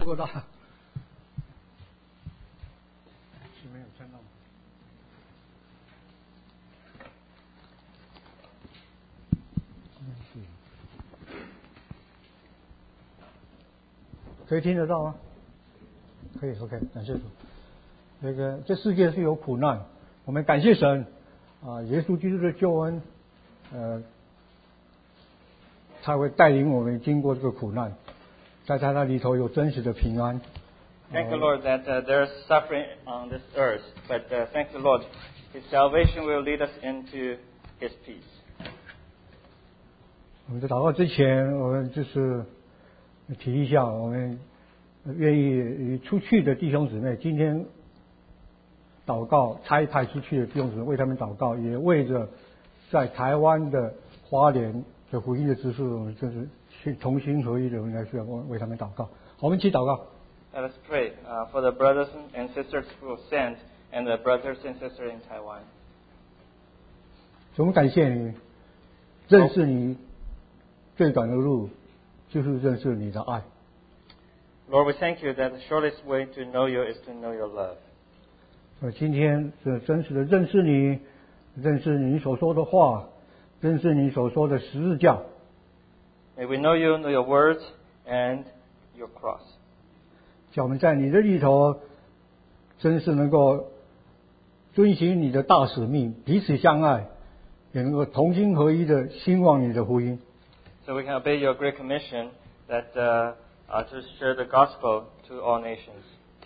不够大，是没有看到吗？可以听得到吗？可以 ，OK， 感谢主。这世界是有苦难，我们感谢神啊，耶稣基督的救恩，他会带领我们经过这个苦难，在他那里头有真实的平安。 Thank the Lord that there is suffering on this earth, but thank the Lord, His salvation will lead us into His peace. 我们在祷告之前，我们就是提一下，我们愿意出去的弟兄姊妹，今天祷告差派出去的弟兄姊妹，为他们祷告，也为着在台湾的花莲的福音的知识，我们就是去同心合一的，我们来需要为他们祷告。我们一起祷告。 Let us pray for the brothers and sisters who sent and the brothers and sisters in Taiwan. 我们感谢你，认识你最短的路就是认识你的爱。 Lord, we thank you that the shortest way to know you is to know your love. 今天是真实的认识你，认识你所说的话，认识你所说的十字架。 May we know you, know your words and your cross. 叫我们在你的里头，真是能够遵行你的大使命，彼此相爱，也能够同心合一的兴旺你的福音。 So we can obey your great commission that to share the gospel to all nations.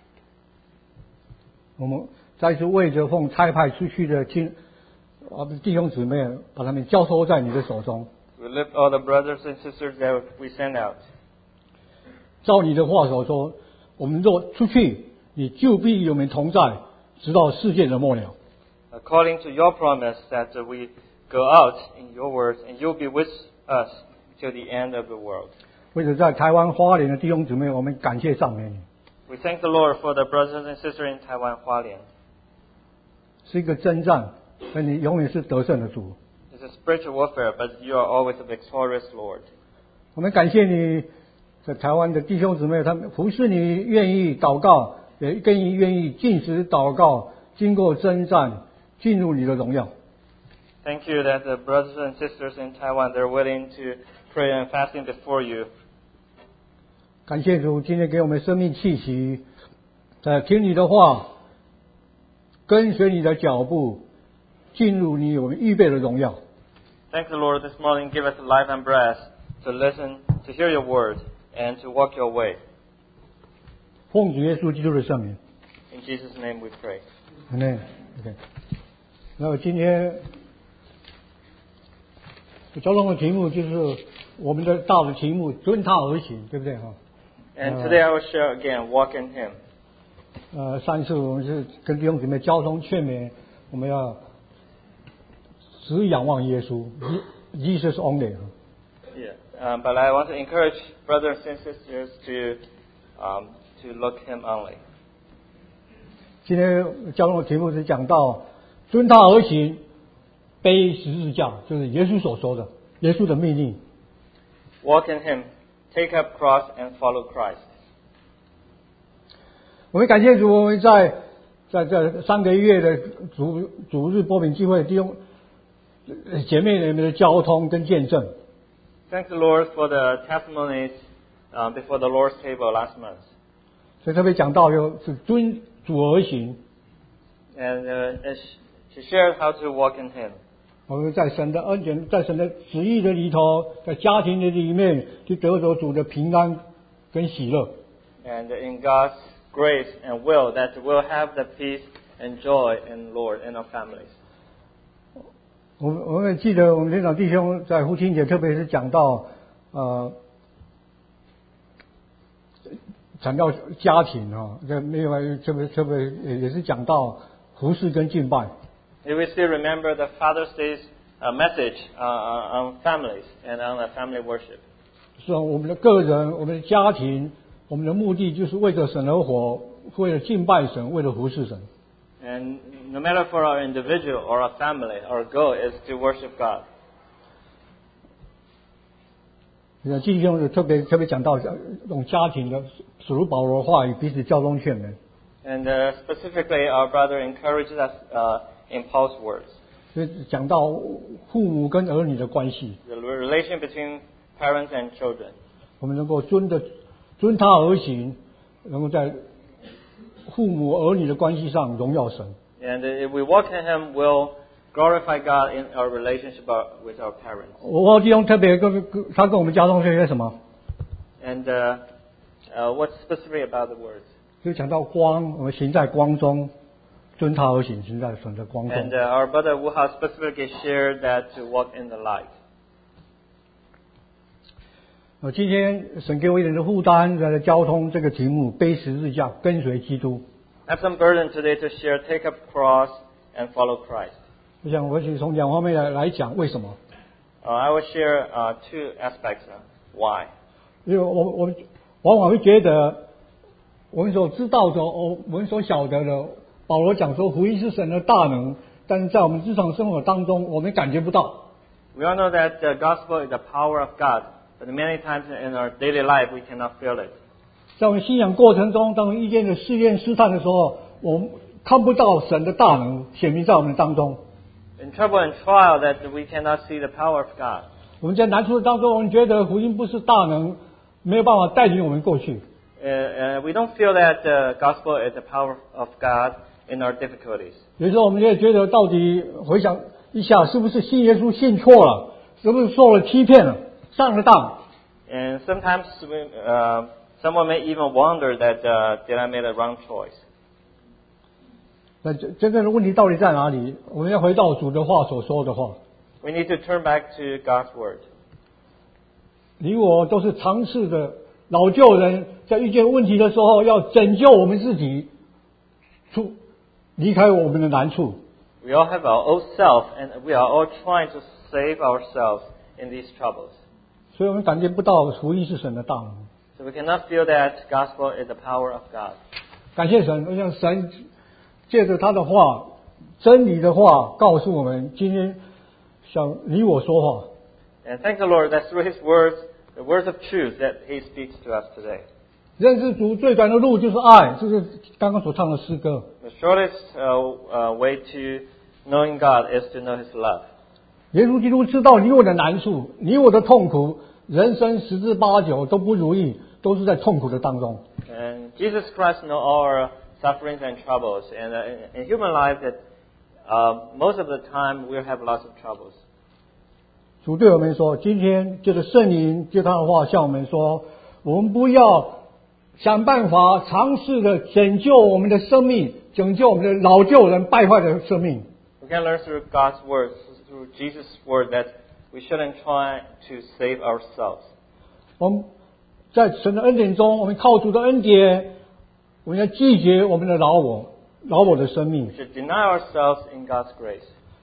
我们再次为着奉差派出去的弟兄姊妹，把他们交托在你的手中。 We lift all the brothers and sisters that we send out. 照你的话所说，我们若出去，你就必与我们同在，直到世界的末了。 According to your promise that we go out in your words and you'll be with us till the end of the world. 为着在台湾花莲的弟兄姊妹，我们感谢赞美你。 We thank the Lord for the brothers and sisters in Taiwan, Hualien. 是一个征战，但你永远是得胜的主。 It's a spiritual warfare, but you are always a victorious Lord. 我们感谢你，在台湾的弟兄姊妹，他们服侍你，愿意祷告，也更愿意禁食祷告，经过征战，进入你的荣耀。 Thank you that the brothers and sisters in Taiwan, they're willing to pray and fasting before you. 感谢主，今天给我们生命气息，在听你的话，跟随你的脚步，进入你我们预备的荣耀。 Thank the Lord this morning, give us life and breath to listen, to hear your word, and to walk your way. 奉主耶稣基督的圣名。 In Jesus' name we pray. Amen. OK。那今天交通的题目就是我们的大的题目，遵他而行，对不对哈？ And today I will share again, walk in Him. 上一次我们是跟弟兄姊妹交通劝勉，我们要只仰望耶稣 ，Jesus only。 Yeah, but I want to encourage brothers and sisters to look Him only. 今天交通的题目是讲到遵他而行，背十字架，就是耶稣所说的，耶稣的命令。 Walk in Him, take up cross and follow Christ. 我们感谢主，我们在这3个月的主日播饼聚会，弟兄姐妹们的交通跟见证。 Thank the Lord for the testimonies before the Lord's table last month. 所以特别讲到是遵主而行。 And she shared how to walk in Him. 我们在神的恩典，在神的旨意的里头，在家庭的里面，去得着主的平安跟喜乐。 And in God's grace and will, that we'll have the peace and joy in Lord in our families. 我们记得我们连长弟兄在父亲节，特别是讲到讲到家庭啊，这另外特别也是讲到服事跟敬拜。 If we still remember the Father's Day's message on families and on the family worship. 是我们的个人，我们的家庭，我们的目的就是为着神而活，为了敬拜神，为了服侍神。 And no matter for our individual or our family, our goal is to worship God. 弟兄特别讲到这种家庭的使徒保罗的话语，彼此教宗劝勉。 And specifically, our brother encourages us in Paul's words. 所以讲到父母跟儿女的关系， The relation between parents and children. 我们能够遵他而行，能够在父母儿女的关系上荣耀神。 And if we walk in Him, we'll glorify God in our relationship with our parents. 我弟兄特别他跟我们家中说些什么？ And what's specific about the words? 就讲到光，我们行在光中，遵他而行，行在神的光中。 And our brother Wu Hao specifically shared that to walk in the light. 今天神给我一点的负担，在交通这个题目，背十字架，跟随基督。 I have some burden today to share, take up cross and follow Christ. 我想我从两方面来讲，为什么？ I will share two aspects. Why? 因为我往往会觉得，我们所知道的，我们所晓得的，保罗讲说福音是神的大能，但是在我们日常生活当中，我们感觉不到。 We all know that the gospel is the power of God, but many times in our daily life we cannot feel it. 在我们信仰过程中，当我们遇见的试验试探的时候，我们看不到神的大能显明在我们当中。 In trouble and trial, that we cannot see the power of God. 我们在难处当中，我们觉得福音不是大能，没有办法带领我们过去。 We don't feel that the gospel is the power of God in our difficulties. 有时候我们也觉得，到底回想一下，是不是信耶稣信错了？是不是受了欺骗了？上了当？ And sometimes someone may even wonder that did I make a wrong choice? 那真正的问题到底在哪里？我们要回到主的话所说的话。 We need to turn back to God's word. 你我都是尝试的老旧人，在遇见问题的时候，要拯救我们自己，离开我们的难处。 We all have our old self, and we are all trying to save ourselves in these troubles. 所以我们感觉不到福音是神的大能。 So we cannot feel that gospel is the power of God. 感谢神，我想神借着他的话、真理的话，告诉我们，今天想你我说话。 And thank the Lord that through His words, the words of truth, that He speaks to us today. 认识主最短的路就是爱，就是刚刚所唱的诗歌。 The shortest way to knowing God is to know His love. 耶稣基督知道你我的难处，你我的痛苦，人生十之八九都不如意，都是在痛苦的当中。 And Jesus Christ knows all our sufferings and troubles. And in human life, that most of the time we'll have lots of troubles. 主对我们说，今天借着圣灵，借他的话向我们说，我们不要想办法尝试的拯救我们的生命，拯救我们的老旧人败坏的生命。 We can learn through God's words, through Jesus' word, that we shouldn't try to save ourselves. 我们在神的恩典中，我们靠主的恩典，我们要拒绝我们的老我的生命 We，should deny ourselves in God's grace,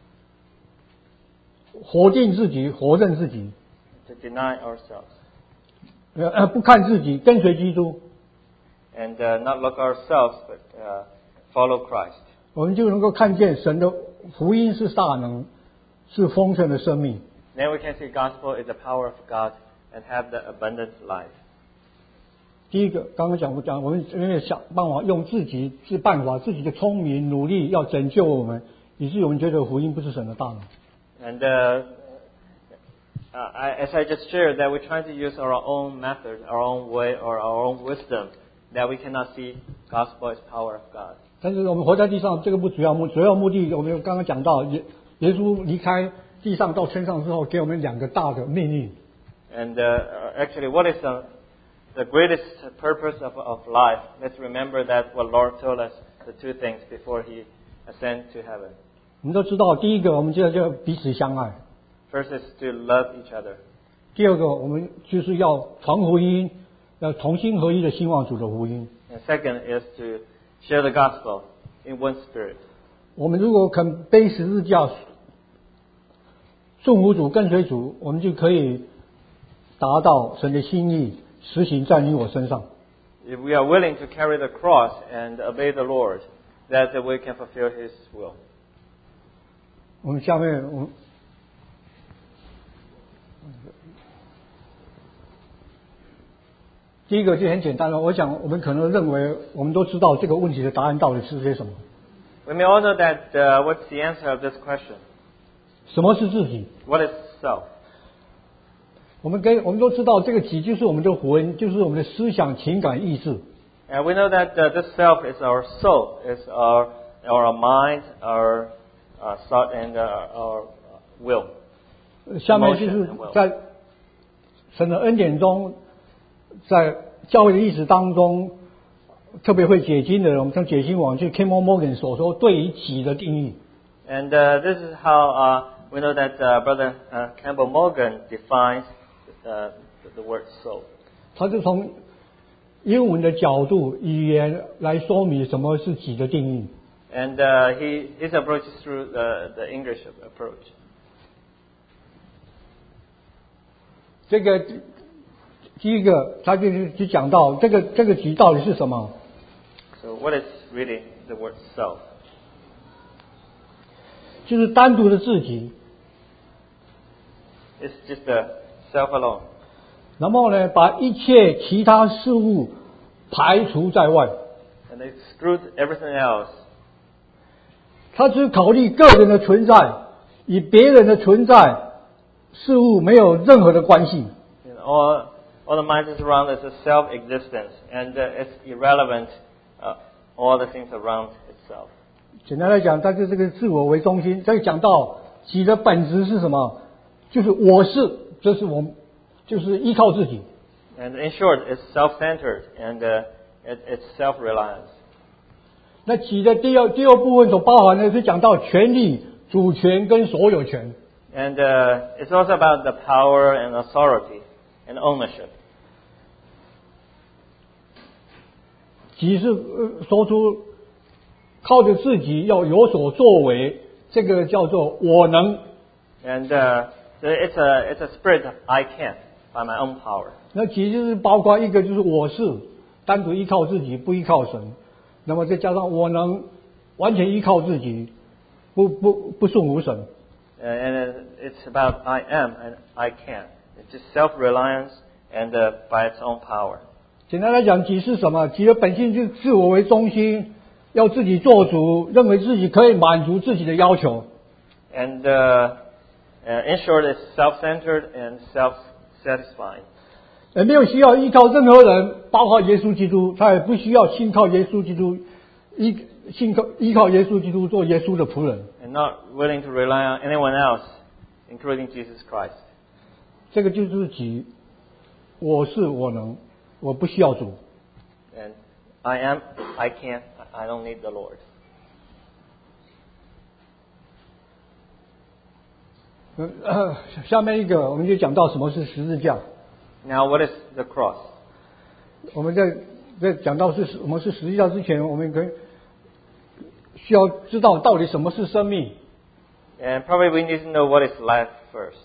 否定自己，否认自己， to deny ourselves, 不看自己，跟随基督， and not look ourselves, but follow Christ. 我们就能够看见神的福音是大能，是丰盛的生命。 Then we can see gospel is the power of God and have the abundant life. 第一个，刚刚讲，我们因为想办法用自己自己的聪明努力要拯救我们，以至于我们觉得福音不是神的大能。 And as I just shared, that we're trying to use our own method, our own way, or our own wisdom, that we cannot see gospel as power of God. 但是我们活在地上，这个不主要目的，我们刚刚讲到，耶稣离开地上到天上之后，给我们两个大的命令。 And actually, what is the greatest purpose of life? Let's remember that what Lord told us, the two things before He ascended to heaven. 我们都知道，第一个我们就彼此相爱， First is to love each other. 第二个我们就是要传福音，要同心合一的兴旺主的福音。 And second is to share the gospel in one spirit. 我们如果肯背十字架，顺服主、跟随主，我们就可以达到神的心意，实行在你我身上。 If we are willing to carry the cross and obey the Lord, that we can fulfill His will. 我们下面第一个就很简单了，我想我们可能认为我们都知道这个问题的答案到底是些什么。 We may all know that what's the answer of this question. 什么是自己？ What is self? 我们都知道，这个己就是我们的魂，就是我们的思想、情感、意志。 And we know that this self is our soul, is our mind, our thought, and our will. 下面就是在神的恩典中，在教会的历史当中，特别会解经的人，我们从解经网去 Campbell Morgan 所说对于己的定义。 And this is how we know that Brother Campbell Morgan defines the word soul. 他就从英文的角度、语言来说明什么是己的定义。 And his approach is through the English approach. 这个第一个，他就讲到这个己到底是什么？ So what is really the word self? 就是单独的自己， It's just the self alone. 然后呢，把一切其他事物排除在外。 And exclude everything else. 他只考虑个人的存在，与别人的存在事物没有任何的关系。 And all the mind is around is a self-existence, and it's irrelevant. All the things around itself. 简单来讲，它就这个自我为中心。再讲到己的本质是什么？就是我是，这是我，就是依靠自己。 And in short, it's self-centered, and it's self-reliance. 那己的第二部分所包含的是讲到权利、主权跟所有权。 And it's also about the power and authority and ownership. 己是说出靠着自己要有所作为，这个叫做我能。 And so it's a spirit of I can by my own power. 那己就是包括一个就是我是单独依靠自己，不依靠神。那么再加上我能完全依靠自己，不顺服神。 And it's about I am and I can. It's just self-reliance and by its own power. 简单来讲，己是什么？己的本性就是自我为中心，要自己做主，认为自己可以满足自己的要求。 And in short, it's self-centered and self-satisfying. 没有需要依靠任何人，包括耶稣基督，他也不需要信靠耶稣基督，依靠耶稣基督做耶稣的仆人。 And not willing to rely on anyone else, including Jesus Christ. 这个就是己，我是我能，我不需要主。 And I am, I can, I don't need the Lord. 下面一个我们就讲到什么是十字架。 Now, what is the cross? 我们在讲到什么是十字架之前，我们需要知道到底什么是生命。 And probably we need to know what is life first.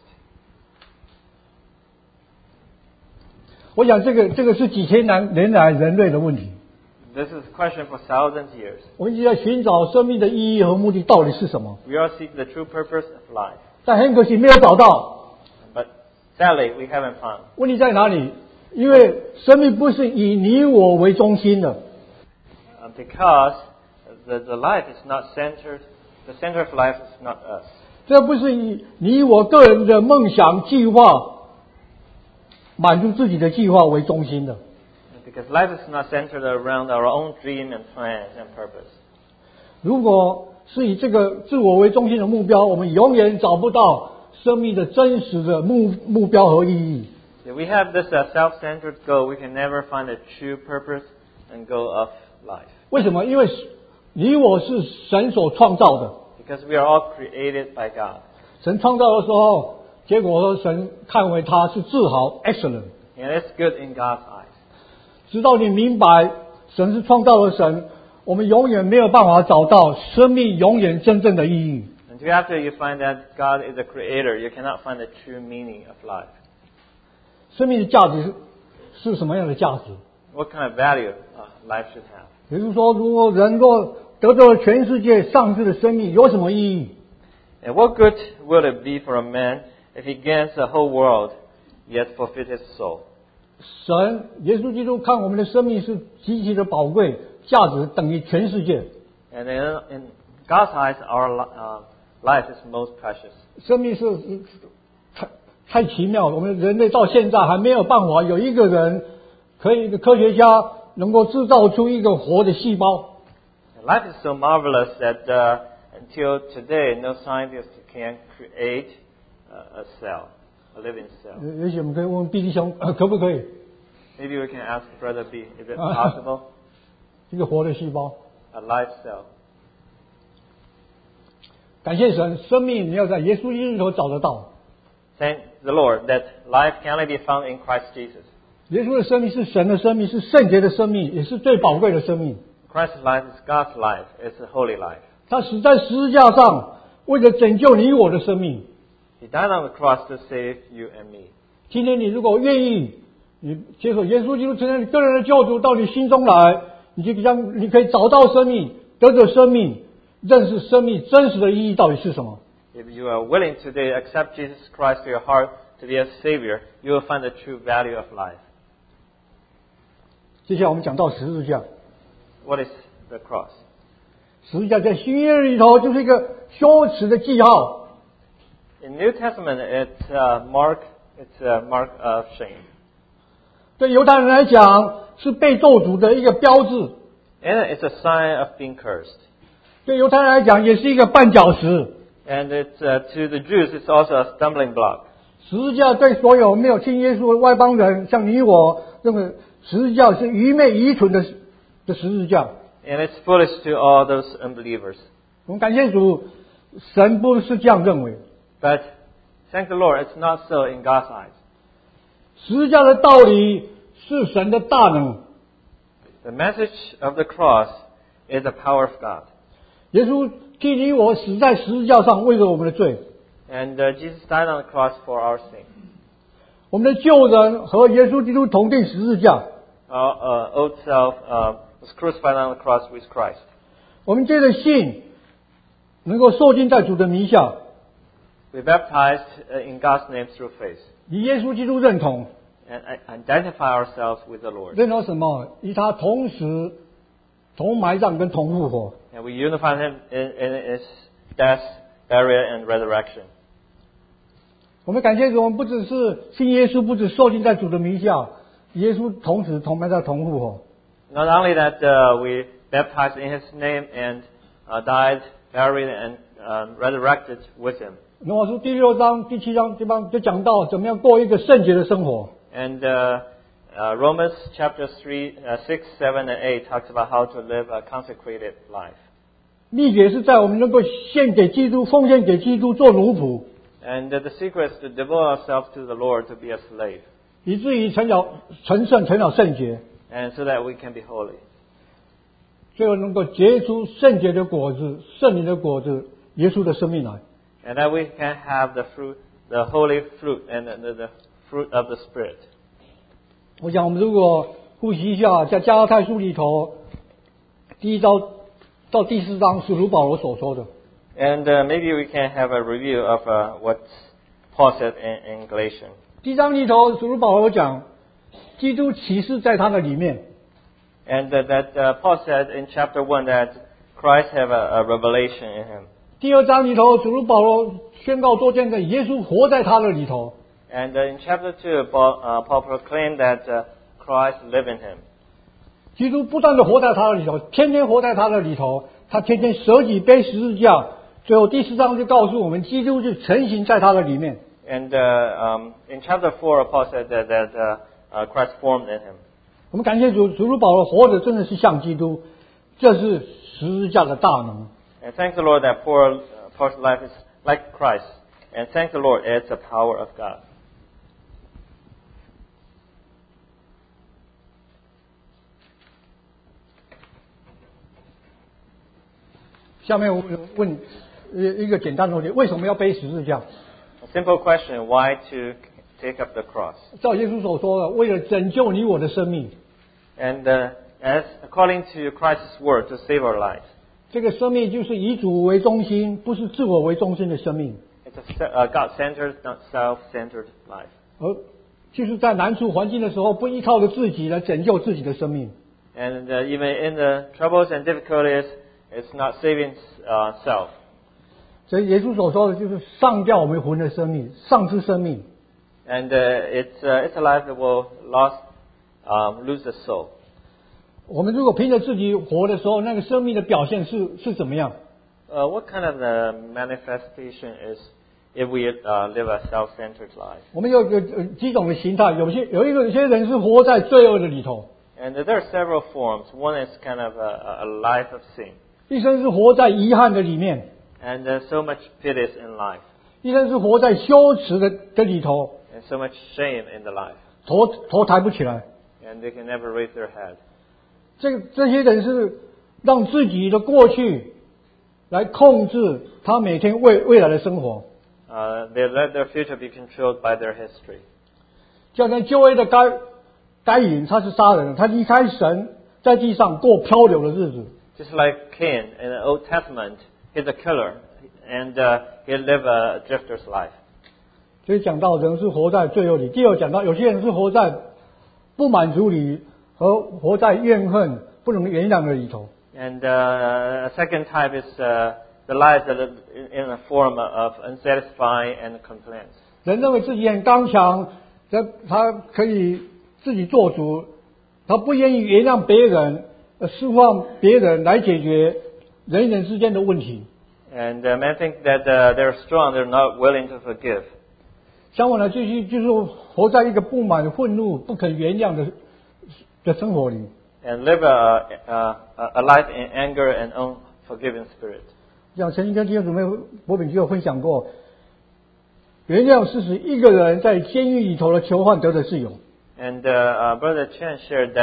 我想这个是几千年来人类的问题。 This is a question for thousands of years. 我们一直在寻找生命的意义和目的到底是什么， We all seek the true purpose of life. 但很可惜没有找到。 But sadly, we haven't found. 问题在哪里？因为生命不是以你我为中心的， Because the life is not centered, the center of life is not us. 这不是以你我个人的梦想计划满足自己的计划为中心的。 Because life is not centered around our own dream and plans and purpose. 如果是以这个自我为中心的目标，我们永远找不到生命的真实的目标和意义。 If we have this self-centered goal, we can never find a true purpose and goal of life. 为什么？因为你我是神所创造的， Because we are all created by God. 神创造的时候，结果神看为他是自豪 excellent。 And it's good in God's eyes. 直到你明白神是创造的神，我们永远没有办法找到生命永远真正的意义。 Until after you find that God is a creator, you cannot find the true meaning of life. 生命的价值是什么样的价值？ What kind of value life should have. 也就是说，如果人若得到了全世界上至的生命，有什么意义？ And what good will it be for a man if he gains the whole world, yet forfeit his soul? 神耶稣基督看我们的生命是极其的宝贵，价值等于全世界。 And in God's eyes, our life is most precious. 生命是太奇妙了，我们人类到现在还没有办法有一个人可以，一个科学家能够制造出一个活的细胞。 Life is so marvelous that until today, no scientist can create a cell, a living cell. 也许我们可以问毕弟兄，可不可以 Maybe we can ask Brother B, is it possible? 一个活的细胞？ A live cell. 感谢神，生命你要在耶稣基督里头找得到。 Thank the Lord that life can only be found in Christ Jesus. 耶稣的生命是神的生命，是圣洁的生命，也是最宝贵的生命。 Christ's life is God's life. It's a holy life. 他死在十字架上，为了拯救你我的生命。 He died on the cross to save you and me. 今天你如果愿意，你接受耶稣基督成为你个人的救主到你心中来，你可以找到生命，得着生命，认识生命真实的意义到底是什么。 If you are willing today to accept Jesus Christ to your heart to be a Savior, you will find the true value of life. 接下来我们讲到十字架。 What is the cross? 十字架在新约里头就是一个羞耻的记号。 In New Testament, it's a mark of shame. 对犹太人来讲是被咒诅的一个标志， And it's a sign of being cursed. 对犹太人来讲也是一个绊脚石。 And it's to the Jews, it's also a stumbling block. 十字架对所有没有信耶稣的外邦人，像你我，认为十字架是愚昧愚蠢的十字架。 And it's foolish to all those unbelievers. 我们感谢主，神不是这样认为。 But thank the Lord, it's not so in God's eyes. 十字架的道理是神的大能。 The message of the cross is the power of God. 耶稣替你我死在十字架上，为了我们的罪。 And Jesus died on the cross for our sin. 我们的旧人和耶稣基督同定十字架。 Our old self was crucified on the cross with Christ. 我们借着信，能够受尽在主的名下， We baptized in God's name through faith 以耶稣基督认同。 and identify ourselves with the Lord. 认同什么？与他同时、同埋葬跟同复活。 And we unify Him in His death, burial, and resurrection. 我们感谢主，我们不只是信耶稣，不只受尽在主的名下，耶稣同时同埋葬、同复活。 Not only that we baptized in His name and died, buried, and resurrected with Him. 罗马书第6章、第7章地方就讲到怎么样过一个圣洁的生活。 And Romans chapter 3, 6, 7, and 8 talks about how to live a consecrated life. 秘诀是在我们能够献给基督、奉献给基督做奴仆， And the secret is to devote ourselves to the Lord to be a slave, 以至于成了成圣、成了圣洁， and so that we can be holy. 最后能够结出圣洁的果子、圣灵的果子、耶稣的生命来。 And that we can have the fruit, the holy fruit, and the fruit of the Spirit. 我想我们如果复习一下，在加拉太书里头第1章到第4章，使徒保罗所说的。 And maybe we can have a review of what Paul said in Galatians. 第1章里头，使徒保罗讲，基督启示在他的里面。 And that Paul said in chapter 1 that Christ have a revelation in him. 第2章里头，使徒保罗宣告做见证，耶稣活在他的里头。 And in chapter 2, Paul proclaimed that Christ live in him. 基督不断的活在他的里头，天天活在他的里头，他天天舍己背十字架。最后第4章就告诉我们，基督就成形在他的里面。 And in chapter 4, Paul said that Christ formed in him. 我们感谢主，使徒保罗活着真的是像基督，这是十字架的大能。 And thank the Lord that Paul's life is like Christ. And thank the Lord, it's the power of God. 下面我问一个简单的问题：为什么要背十字架？ A simple question, why to take up the cross? 照耶稣所说的，为了拯救你我的生命。 And as according to Christ's word, to save our lives. 这个生命就是以主为中心，不是自我为中心的生命。 It's a God-centered, not self-centered life. 而就是在难处环境的时候，不依靠着自己来拯救自己的生命。 And even in the troubles and difficulties, it's not saving self. 所以耶稣所说的就是上吊我们魂的生命，丧失生命。 And it's a life that will lose the soul. 我们如果凭着自己活的时候，那个生命的表现是怎么样？ What kind of the manifestation is if we live a self-centered life? 我们有几种的形态，有些人是活在罪恶的里头， And there are several forms. One is kind of a life of sin. 一生是活在遗憾的里面， And there's so much pity in life. 一生是活在羞耻的里头， And so much shame in the life. 头抬不起来。 And they can never raise their head. 这些人是让自己的过去来控制他每天未来的生活。 They let their future be controlled by their history. 就像旧约的该隐，他是杀人，他离开神，在地上过漂流的日子。 Just like Cain in the Old Testament, he's a killer. And he lived a drifter's life. 所以讲到人是活在罪恶里。第二讲到有些人是活在不满足里和活在怨恨不能原谅的里头。 And a second type is the life that is in a form of unsatisfying and complaints. 人认为自己很刚强，他可以自己做主，他不愿意原谅别人，释放别人来解决人与人之间的问题。 And men think that they're strong, they're not willing to forgive. 相反的，就是活在一个不满、愤怒、不肯原谅的生活里。 And live a life in anger and unforgiving spirit. 像曾经跟弟兄姊妹博炳就有分享过，原谅是使一个人在监狱里头的囚犯得的自由。 And Brother Chen shared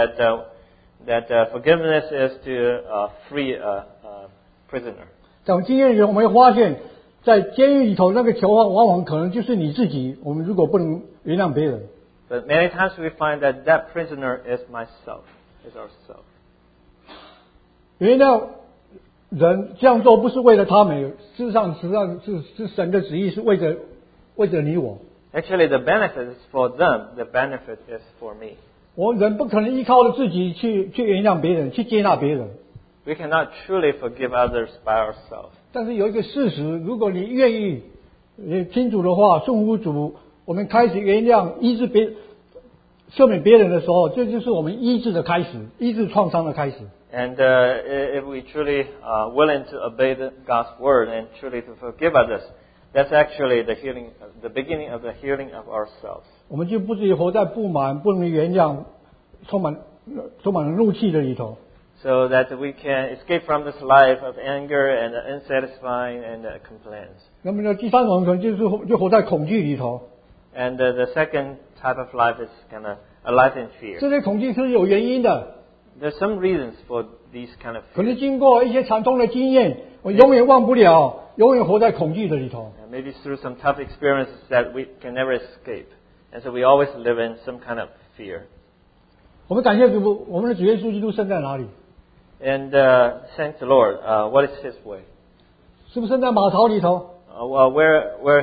that forgiveness is to free a prisoner. 在我们经验里，我们会发现，在监狱里头那个囚犯往往可能就是你自己。我们如果不能原谅别人， But many times we find that prisoner is myself, is ourself. 原谅人这样做不是为了他们，事实上是神的旨意，是为着你我。 Actually, the benefit is for them. The benefit is for me. 我们人不可能依靠着自己去原谅别人，去接纳别人。 We cannot truly forgive others by ourselves. 但是有一个事实，如果你愿意听主的话，顺服主，我们开始原谅、医治赦免别人的时候，这就是我们医治的开始，医治创伤的开始。 And if we truly willing to obey God's word and truly to forgive others, that's actually the healing, the beginning of the healing of ourselves. 我们就不至于活在不满、不能原谅、充满了怒气的里头。 So that we can escape from this life of anger and unsatisfying and complaints. 那么呢，第三种可能就活在恐惧里头。 And the second type of life is kind of a life in fear. 这些恐惧是有原因的， There's some reasons for these kind of 可 fears. 能经过一些惨痛的经验，我永远忘不了，永远活在恐惧的里头。 And maybe through some tough experiences that we can never escape. And so we always live in some kind of fear. 我们感谢主，我们的主耶稣基督生在哪里？ And thank the Lord. What is His way? 是不是生在马槽里头？ Where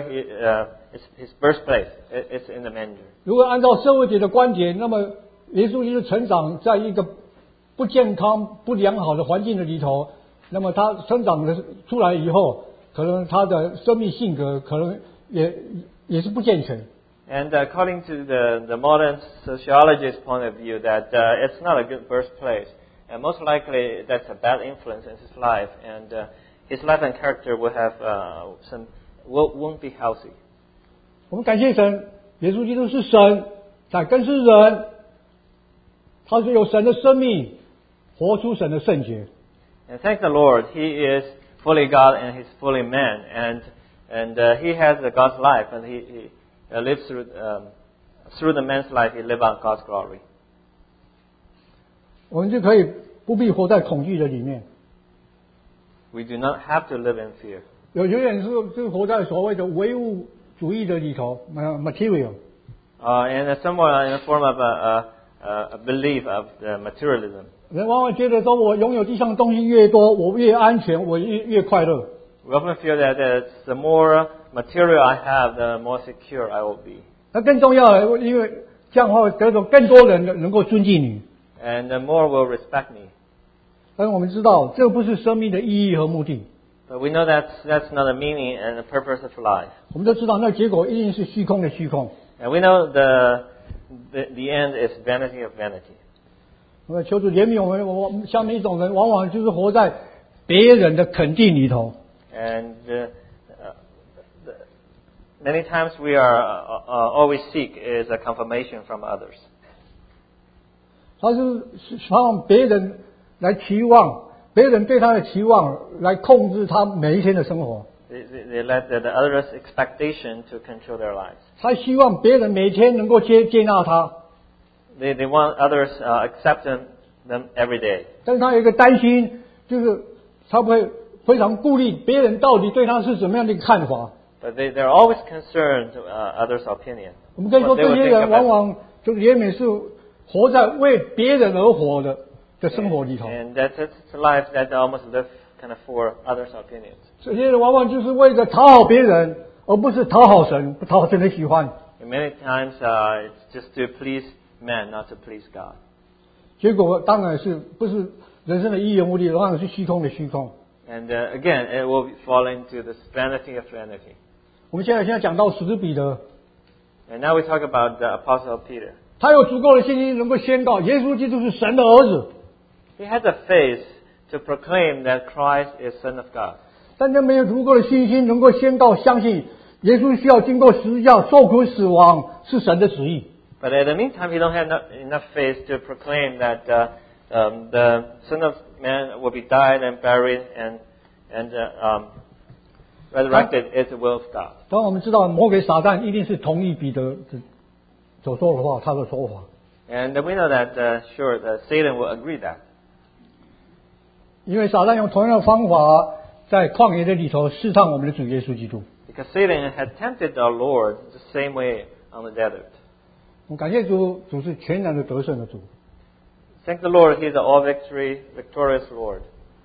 his birthplace? It's in the manger. 如果按照社会学的观点，那么耶稣基督成长在一个不健康、不良好的环境的里头，那么他生长的出来以后，可能他的生命性格可能也是不健全。 And according to the modern sociologist's point of view, that it's not a good birthplace. And most likely that's a bad influence in his life, and his life and character will have won't be healthy. 我们感谢神，耶稣基督是神，在更是人，他是有神的生命，活出神的圣洁。 And thank the Lord, He is fully God and He's fully man, and He has the God's life, and He lives through the man's life. He lives out God's glory. 我们就可以不必活在恐惧的里面。 We do not have to live in fear. 有些人是活在所谓的唯物主义的里头 ，material。 And somewhat in the form of a belief of the materialism. 人往往觉得说，我拥有地上的东西越多，我越安全，我越快乐。 We often feel that the more material I have, the more secure I will be. 那更重要的，因为这样的话得到更多人能够尊敬你。 and more will respect me. 但是我们知道，这不是生命的意义和目的。 But we know that's not the meaning and the purpose of life. 我们都知道，那结果一定是虚空的虚空。 And we know the end is vanity of vanity. 我们求主怜悯我们，像那种人，往往就是活在别人的肯定里头。 And many times we are all we seek is a confirmation from others. 他是希望别人来期望，别人对他的期望来控制他每一天的生活。 They let the others' expectation to control their lives. 他希望别人每天能够接纳他， They want others accept them every day. 但是他有一个担心，就是他会非常顾虑别人到底对他是怎么样的一个看法。 But they're always concerned others' opinion. 我们可以说， What they 这 would 些 think 人 of 往 us. 往就是也每是活在为别人而活的生活里头。 And that's a life that they almost live kind of for others' opinions. 这些人往往就是为了讨好别人，而不是讨好神，不讨好神的喜欢。 And many times it's just to please men, not to please God. 结果当然是不是人生的意义目的，当然是虚空的虚空。 And again, it will fall into this vanity of vanity. 我们现在讲到使徒彼得， And now we talk about the Apostle Peter. 他有足够的信心能够宣告耶稣基督是神的儿子， He had the faith to proclaim that Christ is Son of God. 但他没有足够的信心能够宣告相信耶稣需要经过十字架受苦死亡是神的旨意。 But at the meantime, he don't have enough faith to proclaim that the Son of Man will be died and buried and resurrected is the will of God. 当然我们知道魔鬼撒旦一定是同意彼得所说的话，他的说法。 And we know that sure, Satan will agree that. 因为撒旦用同样的方法在旷野的里头试探我们的主耶稣基督。 Because Satan had tempted our Lord the same way on the desert. 我们感谢主，主是全然的得胜的主。 Thank the Lord, He's the victorious Lord.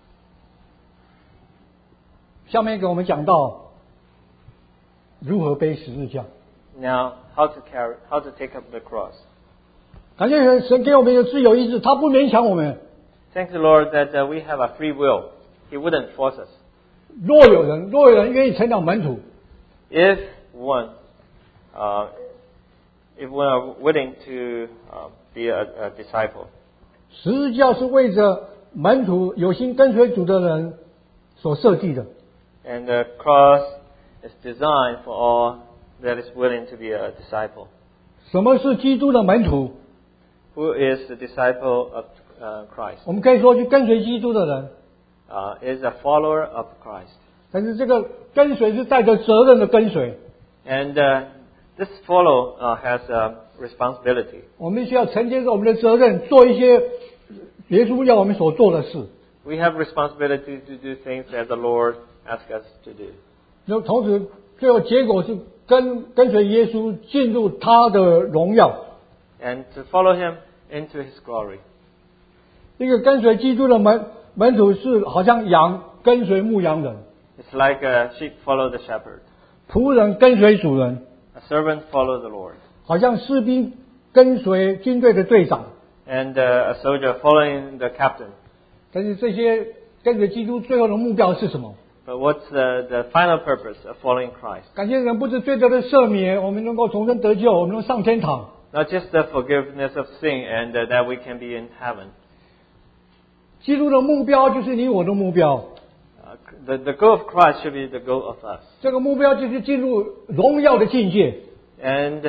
下面给我们讲到如何背十字架。 Now, how to take up the cross. 感谢神给我们一个自由意志，他不勉强我们。 Thank the Lord that we have a free will. He wouldn't force us. 若有人愿意成长门徒， If one are willing to be a disciple. 十字架是为着门徒有心跟随主的人所设计的。 And the cross is designed for all that is willing to be a disciple. 什么是基督的门徒？ Who is the disciple of Christ? 我们可以说，去跟随基督的人。 Is a follower of Christ. 但是这个跟随是带着责任的跟随。 And this follow has a responsibility. 我们需要承接着我们的责任，做一些耶稣要我们所做的事。 We have responsibility to do things that the Lord asks us to do. 然后同时，最后结果是跟随耶稣进入他的荣耀。 And to follow Him into His glory. 一个跟随基督的门徒是好像羊跟随牧羊人， It's like a sheep follow the shepherd. 仆人跟随主人， A servant follow the Lord. 好像士兵跟随军队的队长。 And a soldier following the captain. 但是这些跟随基督最后的目标是什么？ But what's the final purpose of following Christ? 感谢人不是罪得的赦免，我们能够重生得救，我们能上天堂。 Not just the forgiveness of sin and that we can be in heaven. 基督的目标就是你我的目标， The goal of Christ should be the goal of us. 这个目标就是进入荣耀的境界， And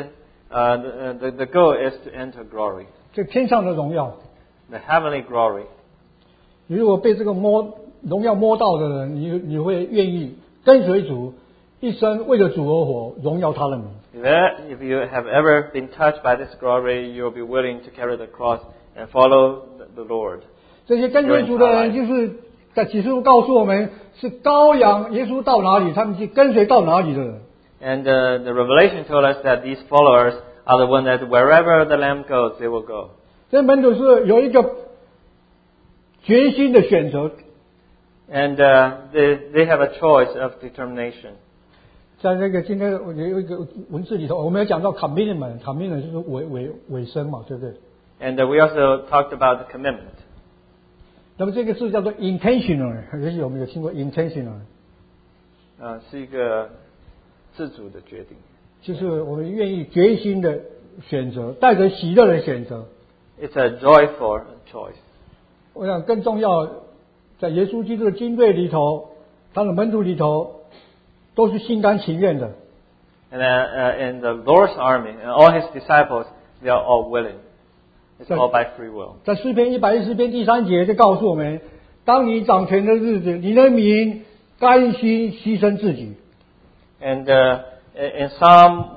the goal is to enter glory. 这天上的荣耀。 The heavenly glory. 你如果被这个荣耀摸到的人，你会愿意跟随主，一生为了主而活，荣耀他的名。 If you have ever been touched by this glory, you'll be willing to carry the cross and follow the Lord. 这些跟随主的人，就是在启示录告诉我们，是羔羊耶稣到哪里，他们就跟随到哪里的人。 And the Revelation told us that these followers are the one that wherever the Lamb goes, they will go. 这门徒是有一个决心的选择， And they have a choice of determination. 在那个今天有一个文字里头，我们有讲到 commitment 就是尾声嘛，对不对？ And we also talked about the commitment. 那么这个字叫做 intentional， 也许我们有听过 intentional， 是一个自主的决定， 就是我们愿意决心的选择，带着喜乐的选择。 It's a joyful choice. 我想更重要，在耶稣基督的军队里头，他的门徒里头，都是心甘情愿的。 And in the Lord's army, and all His disciples, they are all willing. It's all by free will. 在诗篇114篇第3节就告诉我们，当你掌权的日子，你的民甘心牺牲自己。 And in Psalm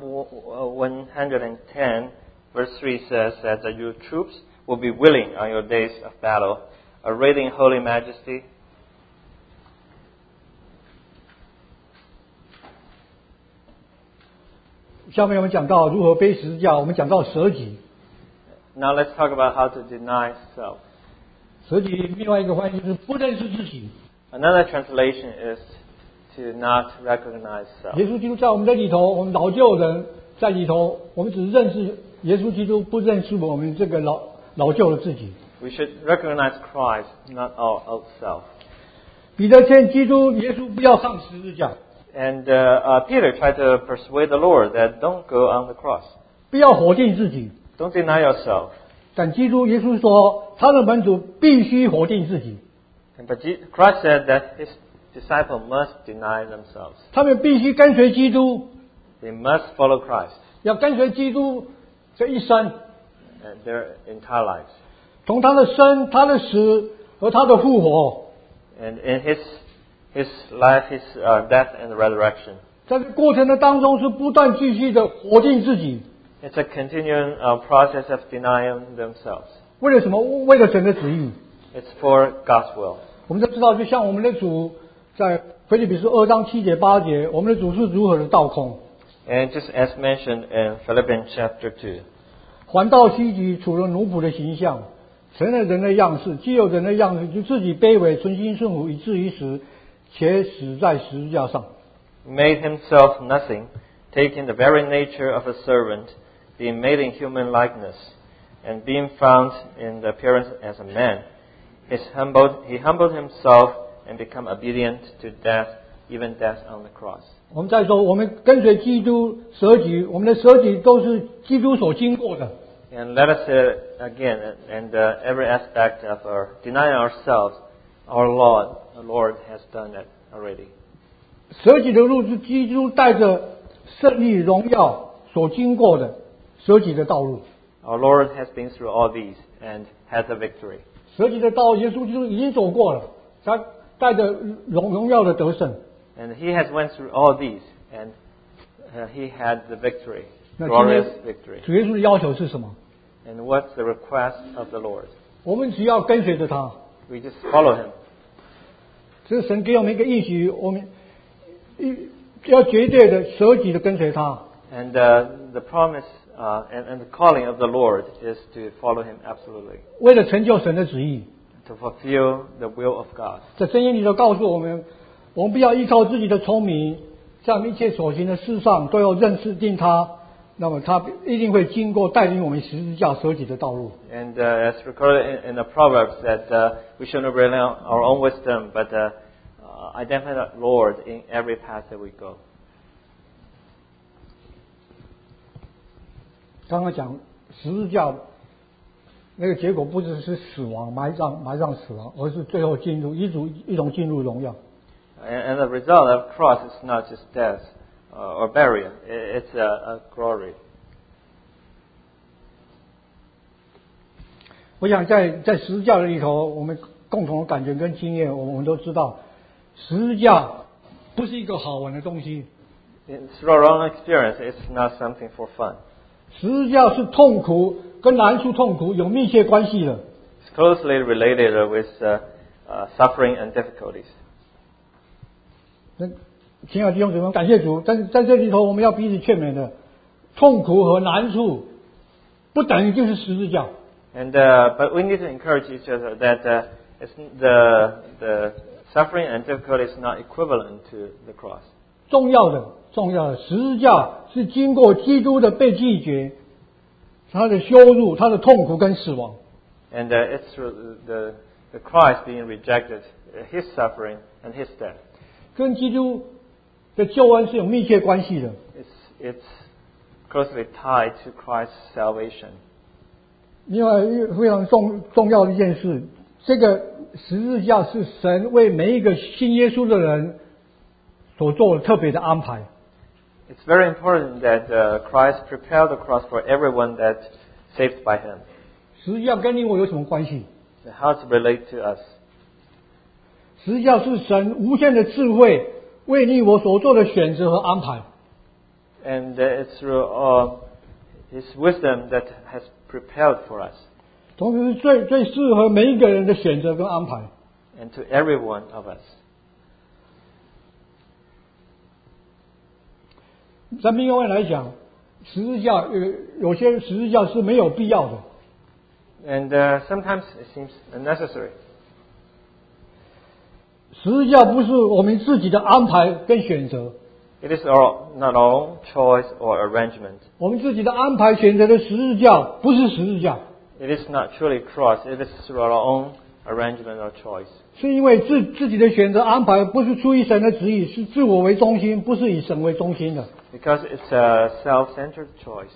110, verse 3 says that your troops will be willing on your days of battle, arrayed in holy majesty. 下面我们讲到如何背十字架，我们讲到舍己。 Now let's talk about how to deny self. 舍己另外一个翻译就是不认识自己。 Another translation is to not recognize self. 耶稣基督在我们的里头，我们老旧人在里头，我们只认识耶稣基督，不认识我们这个老旧的自己。 We should recognize Christ, not our old self. 彼得劝基督耶稣不要上十字架， And Peter tried to persuade the Lord that don't go on the cross. 不要否定自己。 Don't deny yourself. 但基督耶稣说，他的门徒必须否定自己， But Christ said that His disciples must deny themselves. 他们必须跟随基督， They must follow Christ 要跟随基督这一生， and their entire lives. 从他的生、他的死和他的复活， And in His life, His death and resurrection. 在这个过程的当中是不断继续的否定自己。 It's a continuing process of denying themselves. 为了什么？为了神的旨意。 It's for God's will. 我们都知道，就像我们的主在腓立比书2章7节8节，我们的主是如何的倒空， And just as mentioned in Philippians chapter 2. 还到西极，处了奴仆的形象，成了人的样式，既有人的样式，就自己卑微，存心顺服，以至于死，且死在十字架上。 Made Himself nothing, taking the very nature of a servant, being made in human likeness, and being found in the appearance as a man. He humbled Himself and became obedient to death, even death on the cross. 我们再说，我们跟随基督舍己，我们的舍己都是基督所经过的。 And let us say it again, and every aspect of our denying ourselves, the Lord has done it already. 舍己的路是基督带着胜利荣耀所经过的舍己的道路。 Our Lord has been through all these and has the victory. 舍己的道，耶稣基督已经走过了，他带着荣耀的得胜。 And He has went through all these, and He had the victory, 那今 glorious 天 victory. 主耶稣的要求是什么？ And what's the request of the Lord? 我们只要跟随着他。 We just follow Him. 这是神给我们一个应许，我们要绝对的舍己的跟随他。 And the promise and the calling of the Lord is to follow Him absolutely, 为了成就神的旨意， to fulfill the will of God. 在箴言里头告诉我们，我们不要依靠自己的聪明，在我们一切所行的事上都要认识定他，那么他一定会经过带领我们十字架舍己的道路。 And as recorded in the Proverbs that we shouldn't rely on our own wisdom, but identify the Lord in every path that we go. 刚刚讲十字架那个结果不只是死亡、埋葬死亡，而是最后进入一种进入荣耀。 And the result of cross is not just death or burial; it's a glory. 我想在十字架的里头，我们共同的感觉跟经验，我们都知道，十字架不是一个好玩的东西。 Through our own experience, it's not something for fun. 十字架是痛苦，跟难处痛苦有密切关系的。 It's closely related with suffering and difficulties. 那亲爱的弟兄姊妹，感谢主，在这里头我们要彼此劝勉的，痛苦和难处不等于就是十字架。 And but we need to encourage each other that the suffering and difficulty is not equivalent to the cross. 重要的，十字架是经过基督的被拒绝，他的羞辱、他的痛苦跟死亡。 And it's through the Christ being rejected, His suffering and His death. 跟基督的救恩是有密切关系的。 It's closely tied to Christ's salvation. 另外非常重要的一件事，这个十字架是神为每一个信耶稣的人所做的特别的安排。 It's very important that Christ prepared the cross for everyone that's saved by Him. 十字架跟你我有什么关系？ How to relate to us? 十字架是神无限的智慧为你我所做的选择和安排。 And it's through His wisdom that has prepared for us. 同时是最适合每一个人的选择跟安排。 And to every one of us. 在命运来讲，十字架有些十字架是没有必要的。 And sometimes it seems unnecessary. 十字架不是我们自己的安排跟选择。 It is not our own choice or arrangement. 我们自己的安排选择的十字架不是十字架。 It is not truly cross. It is through our own arrangement or choice. 是因为自己的选择安排不是出于神的旨意，是自我为中心，不是以神为中心的。 Because it's a self-centered choice.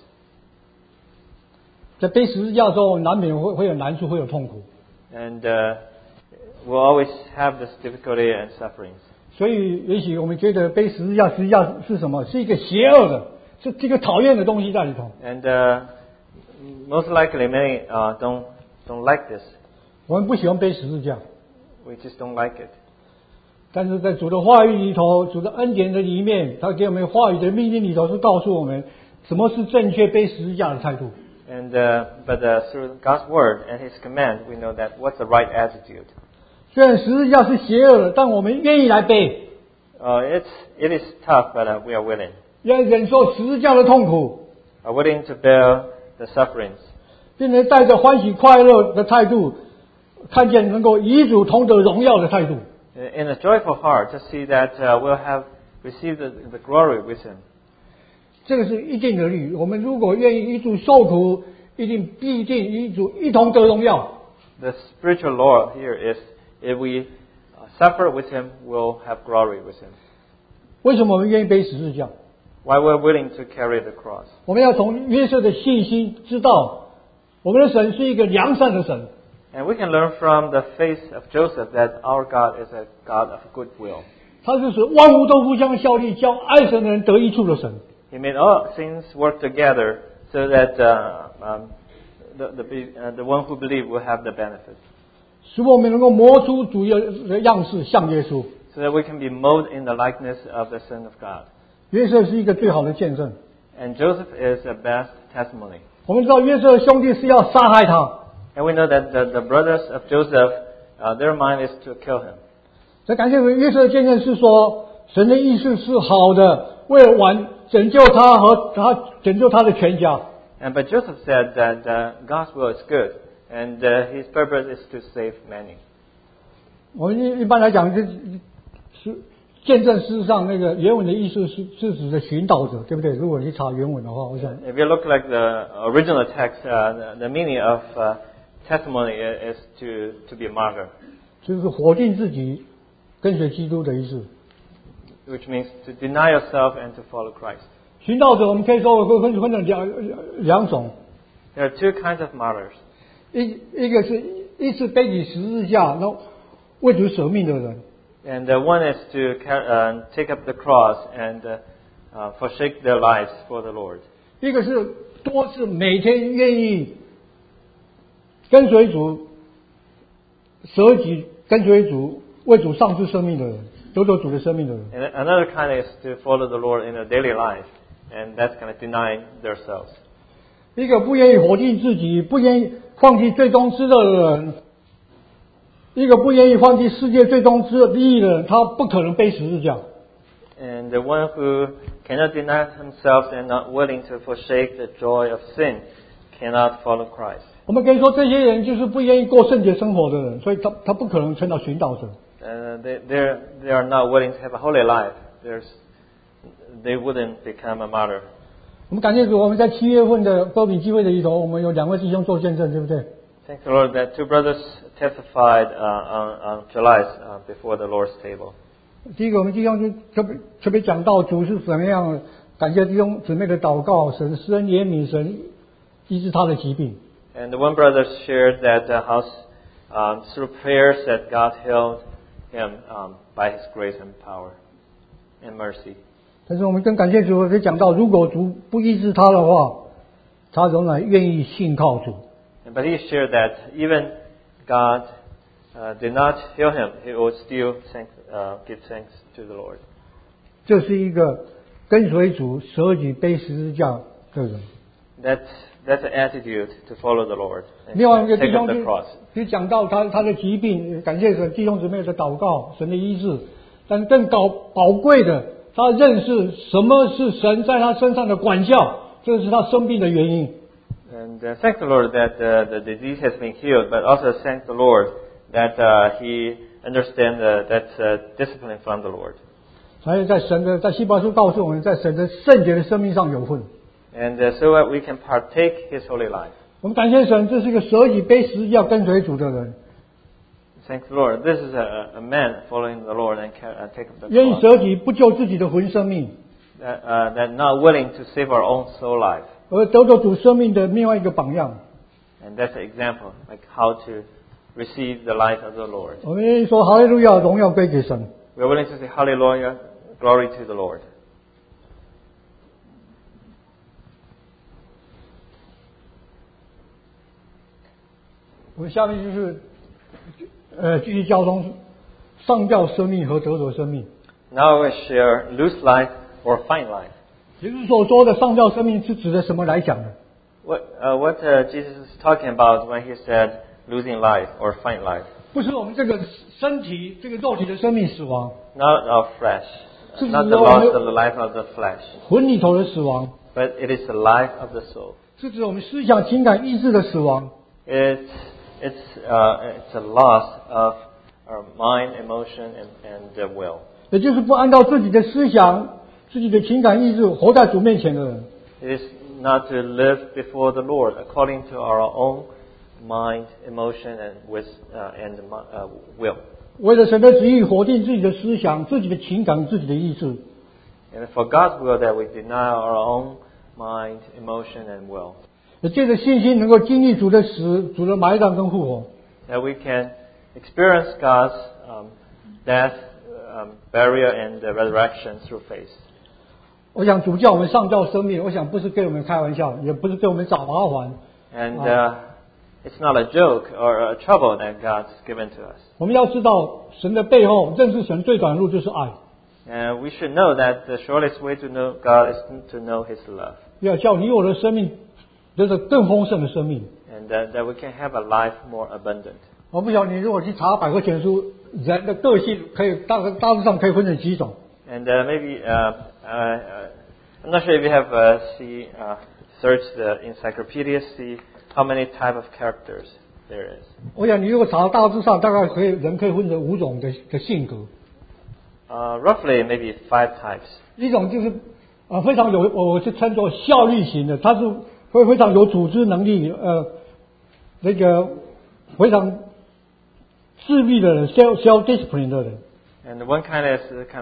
在背十字架的时候，难免会有难处，会有痛苦。 And we'll always have this difficulty and sufferings. 所以，也许我们觉得背十字架是什么？是一个邪恶的，是这个讨厌的东西在里头。 And most likely, many don't like this. 我们不喜欢背十字架， We just don't like it. 但是在主的话语里头，主的恩典的里面，他给我们话语的命令里头是告诉我们什么是正确背十字架的态度。 And but through God's word and His command, we know that what's the right attitude. 虽然十字架是邪恶的，但我们愿意来背， It is tough, but we are willing. 要忍受十字架的痛苦， Are willing to bear the sufferings. 并且带着欢喜快乐的态度，看见能够与主同得荣耀的态度。 In a joyful heart, to see that we'll have received the glory with Him. 这个是一定的律。我们如果愿意与主受苦，必定与主一同得荣耀。 The spiritual law here is if we suffer with Him, we'll have glory with Him. 为什么我们愿意背十字架？ Why we're willing to carry the cross. 我们要从约瑟的信心知道，我们的神是一个良善的神。 And we can learn from the faith of Joseph that our God is a God of goodwill. 他是使万物都互相效力，叫爱神的人得益处的神。 He made all things work together so that the one who believes will have the benefit. 使我们能够磨出主的样式，像耶稣。 So that we can be molded in the likeness of the Son of God. 约瑟是一个最好的见证。 And Joseph is the best testimony. 我们知道约瑟的兄弟是要杀害他， And we know that the brothers of Joseph, their mind is to kill him. 所以感谢约瑟的见证是说，神的意思是好的，为了拯救他和拯救他的全家。 But Joseph said that God's will is good, and his purpose is to save many. 我们一般来讲，是见证事实上那个原文的意思是指的寻道者，对不对？如果你查原文的话，我想。 If you look like the original text, the meaning of testimony is to be a martyr, 就是否定自己，跟随基督的意思。 which means to deny yourself and to follow Christ. 寻道者，我们可以说分成两种， There are two kinds of martyrs. 一个是一次背起十字架，然后为主舍命的人。 And one is to take up the cross and forsake their lives for the Lord. 一个是多次每天愿意跟随主、舍己跟随主、为主丧失生命的人，得着主的生命的人。 And another kind is to follow the Lord in their daily life, and that's kind of denying themselves. 一个不愿意否定自己、不愿意放弃最终之乐的人，一个不愿意放弃世界最终之利益的人，他不可能背十字架。 And the one who cannot deny himself and not willing to forsake the joy of sin cannot follow Christ. 我们可以说，这些人就是不愿意过圣洁生活的人，所以他不可能成到寻道者。 They are not willing to have a holy life. they wouldn't become a martyr. 我们感谢主，我们在7月份的歌比聚会的里头，我们有2位弟兄做见证，对不对？ Thank the Lord that 2 brothers testified on July before the Lord's table. 第一个，我们弟兄就特别讲到主是怎么样感谢弟兄姊妹的祷告，神施恩怜悯，神医治他的疾病。 And the one brother shared that how through prayers that God healed him by His grace and power and mercy. 但是我们更感谢主，也讲到，如果主不医治他的话，他仍然愿意信靠主。 But he shared that even God did not heal him, he would still give thanks to the Lord. 这是一个跟随主、舍己背十字架的人。 That's an attitude to follow the Lord 另外一 and 个弟 take 兄 up the cross. 就讲到他的疾病，感谢神弟兄姊妹的祷告，神的医治。但更宝贵的，他认识什么是神在他身上的管教，这是他生病的原因。 And thank the Lord that the disease has been healed, but also thank the Lord that he understands that's discipline from the Lord. 还有在希伯来书告诉我们，在神的圣洁的生命上有份。 And so that we can partake His holy life. 我们感谢神，这是一个舍己背十字架跟随主的人， Thank the Lord. This is a man following the Lord and take up the 愿意 cross. 舍己不救自己的魂生命， That not willing to save our own soul life. 而得到主生命的另外一个榜样。 And that's an example, like how to receive the life of the Lord. 我们愿意说哈利路亚，荣耀归给神。 We are willing to say hallelujah, glory to the Lord. 我们下面就是继续交通上吊生命和得着生命。 Now we share lose life or find life. 耶稣所说的上吊生命是指的什么来讲的？ What Jesus is talking about when He said losing life or find life? 不是我们这个身体这个肉体的生命死亡， Not our flesh, 是 not 指 the 我 loss 们 of the life of the flesh, 魂里头的死亡， but it is the life of the soul. 是指我们思想、情感、意志的死亡。 It's a loss of our mind, emotion, and will. 也就是不按照自己的思想、自己的情感、意志活在主面前的人。 It is not to live before the Lord according to our own mind, emotion, and will. 为了神的旨意，否定自己的思想、自己的情感、自己的意志。 And for God's will that we deny our own mind, emotion, and will. 也借着信心能够经历主的死、主的埋葬跟复活。 That we can experience God's death, burial, and resurrection through faith. 我想主叫我们上吊生命，我想不是跟我们开玩笑，也不是跟我们找麻烦。 And it's not a joke or a trouble that God's given to us. 我们要知道神的背后，认识神最短的路就是爱。 And we should know that the shortest way to know God is to know His love. 要叫你我的生命得着更丰盛的生命。 And that we can have a life more abundant. 我不晓得你如果去查百科全书，人的个性可以大致上可以分成几种。 And maybe, I'm not sure if you have searched the encyclopedia, see how many type of characters there is. 我想你如果查大致上大概人可以分成5种的性格。 Roughly, maybe 5 types. 一种就是非常我是称作效率型的，他是会非常有组织能力，那个非常自律的人 self discipline 的人。 And one kind is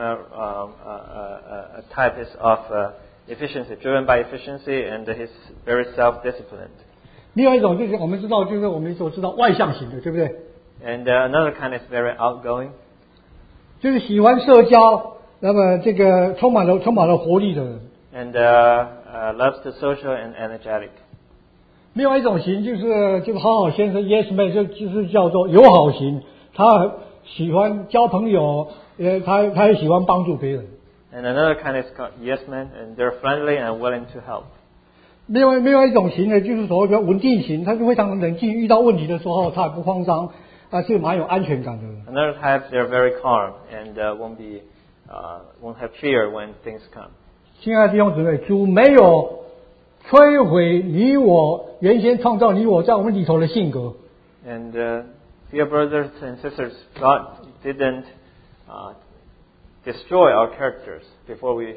a type is of efficiency, driven by efficiency, and he's very self-disciplined. 另外一种就是我们知道，就是我们所知道外向型的，对不对？ And another kind is very outgoing. 就是喜欢社交，那么这个充满了活力的人。 And loves the social and energetic. 另外一种型就是好好先生 yes man，就是叫做友好型，他喜欢交朋友，他也喜欢帮助别人。 And another kind is called yes men, and they're friendly and willing to help. 另外一种型呢，就是所谓的稳定型，他是非常冷静，遇到问题的时候他也不慌张，是蛮有安全感的人。 Another type, they're very calm and won't have fear when things come. 亲爱的弟兄姊妹，主没有摧毁你我原先创造你我在我们里头的性格。 And dear brothers and sisters, God didn't destroy our characters before we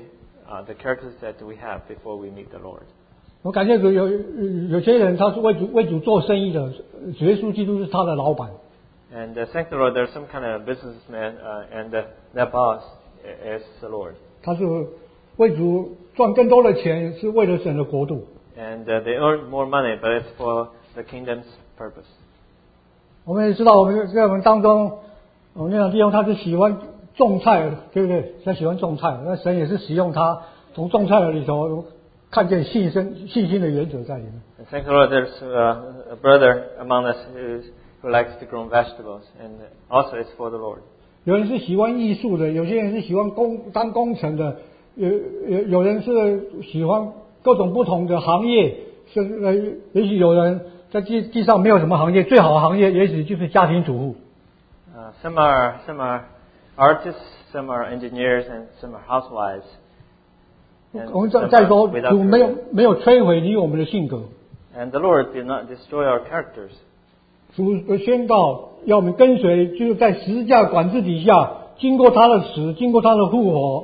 the characters that we have before we meet the Lord. 我感谢主，有些人他是为主做生意的，主耶稣基督是他的老板。 And thank the Lord, there's some kind of businessman, and their boss is the Lord. 他是为主赚更多的钱，是为了神的国度。 And they earn more money, but it's for the kingdom's purpose. 我们也知道，在我们当中，我们那弟兄他是喜欢种菜，对不对？他喜欢种菜，那神也是使用他从种菜的里头看见信心的原则在里面。 And thank the Lord, there's a brother among us who likes to grow vegetables, and also it's for the Lord. 有人是喜欢艺术的，有些人是喜欢当工程的，有人是喜欢各种不同的行业，也许有人在地上没有什么行业，最好的行业也许就是家庭主妇。 Some are artists, some are engineers, and some are housewives. 我们再说，主没有摧毁你我们的性格。 And the Lord did not destroy our characters. 主宣告要我们跟随，就是在十字架管制底下，经过他的死，经过他的复活，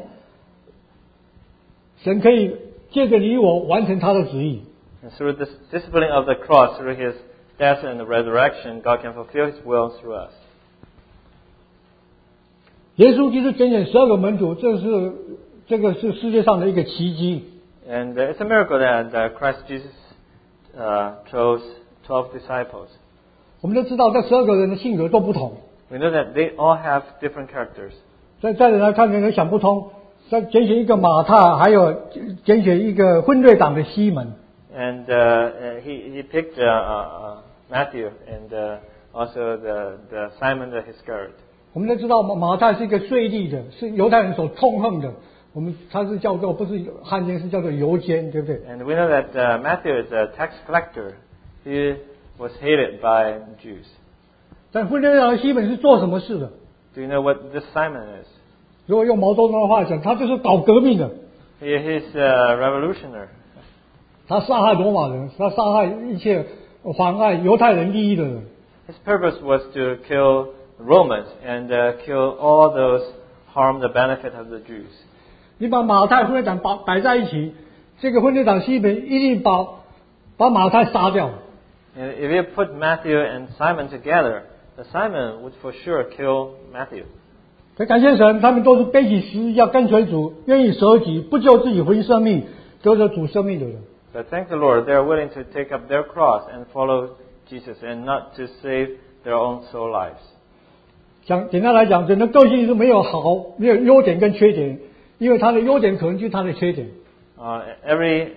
神可以借着你我完成他的旨意。 And through this disciplining of the cross, through His death and the resurrection, God can fulfill His will through us. 耶稣基督拣选12个门徒，这个是世界上的一个奇迹。 And it's a miracle that Christ Jesus chose 12 disciples. 我们都知道，这12个人的性格都不同。 We know that they all have different characters. 在人来看，人想不通。再拣选一个马太，还有拣选一个分队长的西门。 And he picked Matthew and also the Simon the Iscariot. 我们都知道马太是一个税吏的，是犹太人所痛恨的。他是叫做不是汉奸，是叫做犹奸，对不对 And we know that Matthew is a tax collector. He was hated by Jews. 但分队长的西门是做什么事的？ Do you know what this Simon is? 如果用毛泽东的话讲，他就是搞革命的。 He's a revolutionary. 他杀害罗马人，他杀害一切妨碍犹太人利益的人。 His purpose was to kill Romans and kill all those harm the benefit of the Jews. 你把马太分队长摆在一起，这个分队长西门一定把马太杀掉。 And if you put Matthew and Simon together, the Simon would for sure kill Matthew. 所以感谢神，他们都是背起十字架跟随主，愿意舍己，不救自己魂生命，得着主生命的人。 But thank the Lord, they are willing to take up their cross and follow Jesus and not to save their own soul lives. 简单来讲，人的个性是没有优点跟缺点，因为他的优点可能就是他的缺点。 Every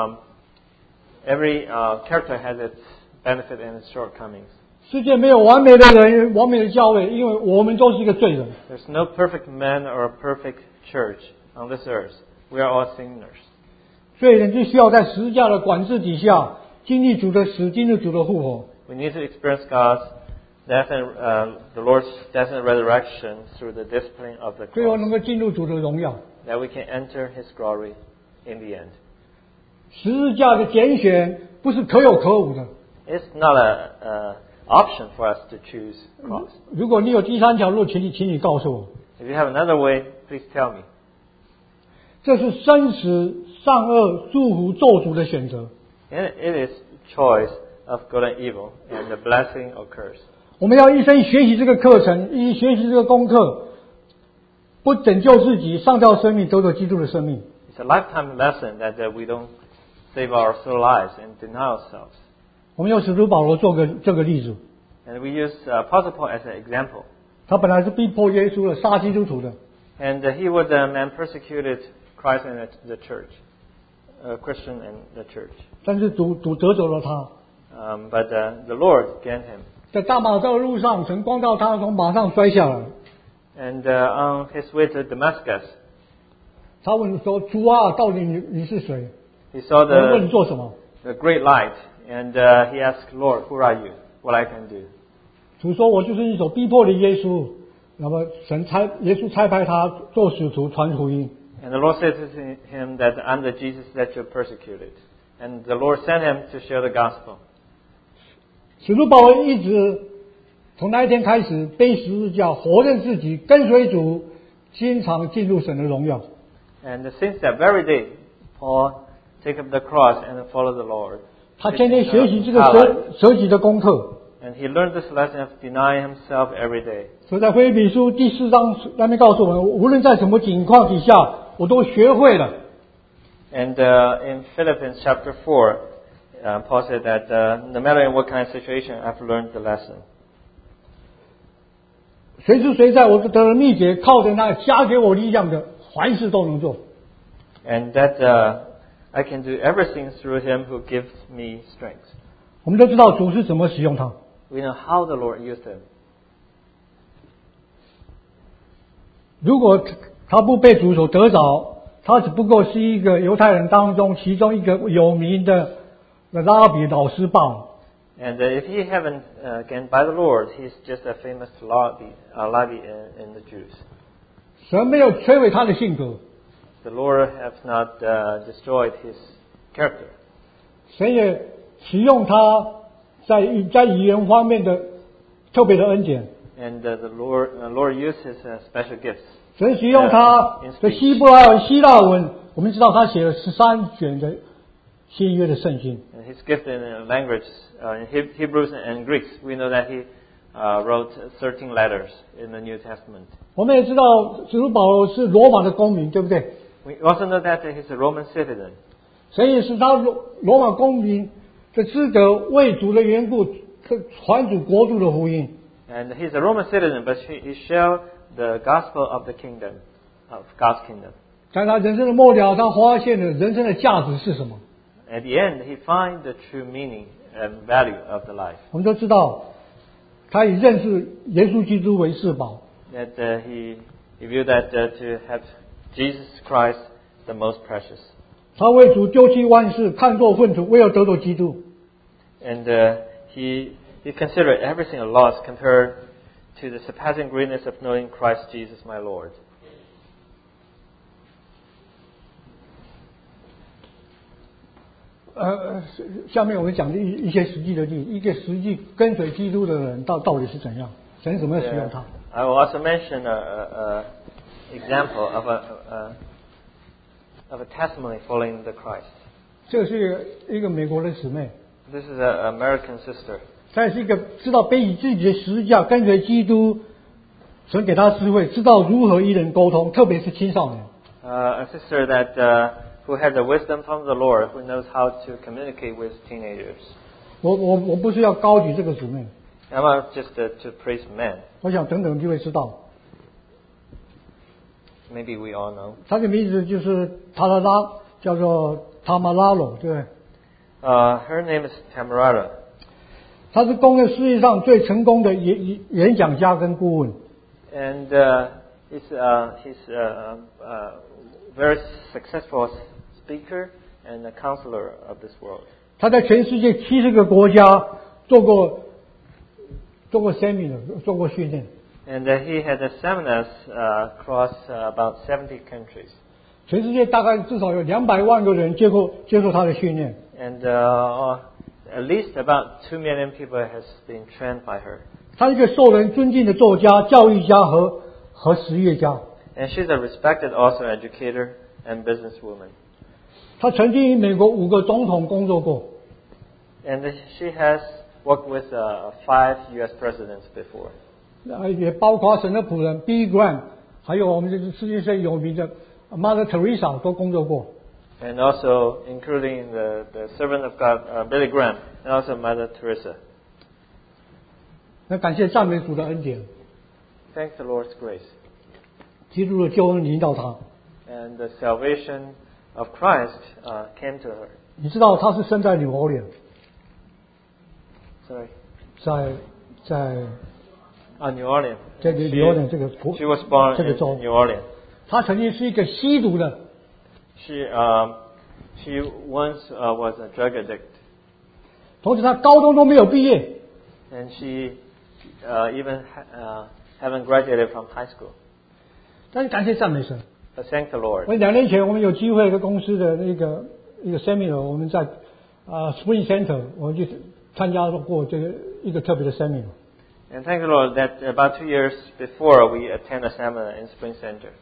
character has its benefit and its shortcomings. 世界没有完美的人，完美的教会，因为我们都是一个罪人。 There's no perfect man or a perfect church on this earth. We are all sinners. 罪人就需要在十字架的管制底下，经历主的死，经历主的复活。 We need to experience God's death and the Lord's death and resurrection through the discipline of the 最后 cross, 能够进入主的荣耀。 that we can enter His glory in the end. 十字架的拣选不是可有可无的。 It's not an option for us to choose cross. 如果你有第三条路，请你告诉我。 If you have another way, please tell me. 这是生死善恶、祝福咒诅的选择。 And it is choice of good and evil, and the blessing or curse. 我们要一生学习这个课程，一学习这个功课，不拯救自己，上吊生命，得着基督的生命。 It's a lifetime lesson that we don't save our soul lives and deny ourselves. 我们用使徒保罗做这个例子， And we use Apostle Paul as an example. 他本来是逼迫耶稣的，杀基督徒的， And he was a man persecuted Christ and the church, a Christian and the church. 但是主得着了他。 But the Lord gained him. 在大马道路上，神光照他，从马上摔下来。 And on his way to Damascus, 他问说：“主啊，到底你是谁？ he saw 我问你做什么？” the great light, and he asked, Lord, who are you? What I can do? 主说：“我就是你所逼迫的耶稣。”那么耶稣差派他做使徒传福音。 And the Lord said to him that I'm the Jesus that you persecuted. And the Lord sent him to share the gospel. 使徒保罗一直从那一天开始背十字架，活认自己，跟随主，经常进入神的荣耀。 And since that very day, Paul took up the cross and followed the Lord. 他天天学习这个 Highlight. 舍己的功课。 And he learned this lesson of denying himself every day. 所以在腓立比书第4章那边告诉我们，无论在什么情况底下，我都学会了。 And in Philippians chapter 4, Paul said that no matter in what kind of situation, I've learned the lesson. 随时随在，我都得了秘诀，靠着那加给我力量的，凡事都能做。 And that I can do everything through him who gives me strength. 我们都知道主是怎么使用它。 We know how the Lord used him. 如果他不被主所得着，他只不过是一个犹太人当中其中一个有名的拉比老师罢了。 And if he haven't gained by the Lord, he's just a famous Levi in the Jews. 神没有摧毁他的性格， The Lord has not destroyed his character. 神也启用他在语言方面的特别的恩典。 And the Lord used his special gifts. 神使用他的希伯来文、希腊文，我们知道他写了13卷的新约的圣经。 And his gift in language, in Hebrews and Greeks, we know that he wrote 13 letters in the New Testament. 我们也知道使徒保罗是罗马的公民，对不对？ We also know that he's a Roman citizen. 神也是他罗马公民的资格，为主的缘故传主国度的福音。 And he's a Roman citizen, but he shared the gospel of the kingdom, of God's kingdom. 在他人生的末了，他发现了人生的价值是什么。 At the end, he finds the true meaning and value of the life. 我们都知道，他以认识耶稣基督为至宝。 That he viewed that to have Jesus Christ the most precious. 他为主丢弃万事，看作粪土，为了得着基督。 And he considered everything a loss compared to the surpassing greatness of knowing Christ Jesus my Lord. 下面我们讲的一些实际的例子，一个实际跟随基督的人到底是怎样，神怎么使用他。 I will also mention an example of a testimony following the Christ. 这是一个美国的姊妹， This is an American sister. 她也是一个知道背起自己的十字架跟随基督，神给她智慧，知道如何与人沟通，特别是青少年。 A sister that who has the wisdom from the Lord, who knows how to communicate with teenagers. 我不是要高举这个姊妹， I'm not just to praise men. 我想等等就会知道， Maybe we all know. 她的名字就是塔拉拉，叫做塔马拉罗，对不对？ Her name is Tamarata. 她是公认世界上最成功的演讲家跟顾问。 And he's a very successful speaker and a counselor of this world. 他在全世界70个国家做过 seminar， 做过训练。 And he had seminars across about 70 countries. 全世界大概至少有200万个人接受他的训练。 And at least about 2 million people has been trained by her. 他是一个受人尊敬的作家、教育家和实业家。 And she's a respected also educator and businesswoman. 他曾经与美国5个总统工作过。 And she has worked with 5 U.S. presidents before. 也包括神的仆人 Billy Graham， 还有我们这个世界上有名的 Mother Teresa 都工作过。 And also including the servant of God, Billy Graham, and also Mother Teresa. 那感谢赞美主的恩典， Thanks the Lord's grace. 基督的救恩临到他。 And the salvation of Christ came to her. 你知道他是生在纽奥良， Sorry. 在 New Orleans. 这个纽奥良这个国 She was born 这个州 in New Orleans. 他曾经是一个吸毒的， She once was a drug addict. 同时他高中都没有毕业， And she even haven't graduated from high school. 但是感谢赞美神。 But thank the Lord. 我2年前我们有机会一个公司的一个 seminar， 我们在Spring Center， 我们去参加过这个一个特别的 seminar。 And thank the Lord that about 2 years before we attend a seminar in Spring Center.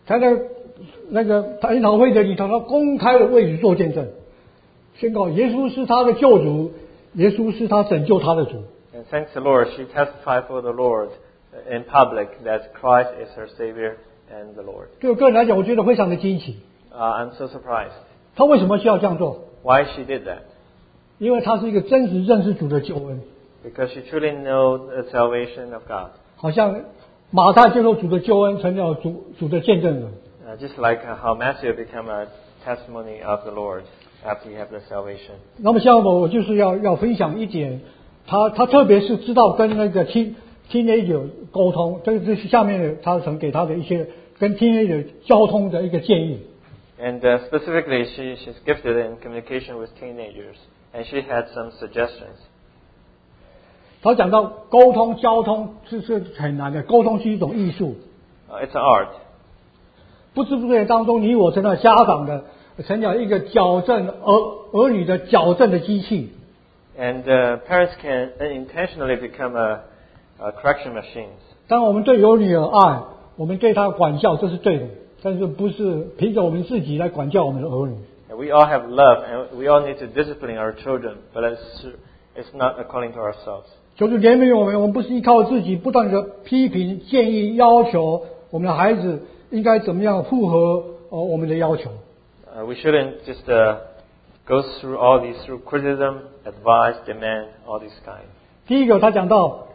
他在那个研讨会的里头，他公开的为主做见证，宣告耶稣是他的救主，耶稣是他拯救他的主。 And thanks the Lord, she testified for the Lord in public that Christ is her Savior and the Lord. 对我个人来讲，我觉得非常的惊奇。 I'm so surprised. 他为什么需要这样做？ Why she did that? 因为他是一个真实认识主的救恩， Because she truly knows the salvation of God. 好像马太接受主的救恩，成了主的见证人。 Just like how Matthew became a testimony of the Lord after he had the salvation. 那么像我就是要分享一点，他特别是知道跟那个teenager 沟通，这是下面的他曾给他的一些跟 teenager 交通的一个建议。 And specifically, she's gifted in communication with teenagers, and she had some suggestions. 他讲到沟通交通是很难的，沟通是一种艺术。 It's an art. 不知不觉当中，你我成了家长的，成了一个矫正儿女的矫正的机器。 And parents can intentionally become a correction machines. 当我们对儿女有爱，我们对他管教，这是对的，但是不是凭着我们自己来管教我们的儿女。 And we all have love, and we all need to discipline our children, but it's not according to ourselves. 就是怜悯我们不是依靠自己不断的批评、建议、要求我们的孩子应该怎么样符合我们的要求。 We shouldn't just go through all these through criticism, advice, demand, all these kind. 第一个，他讲到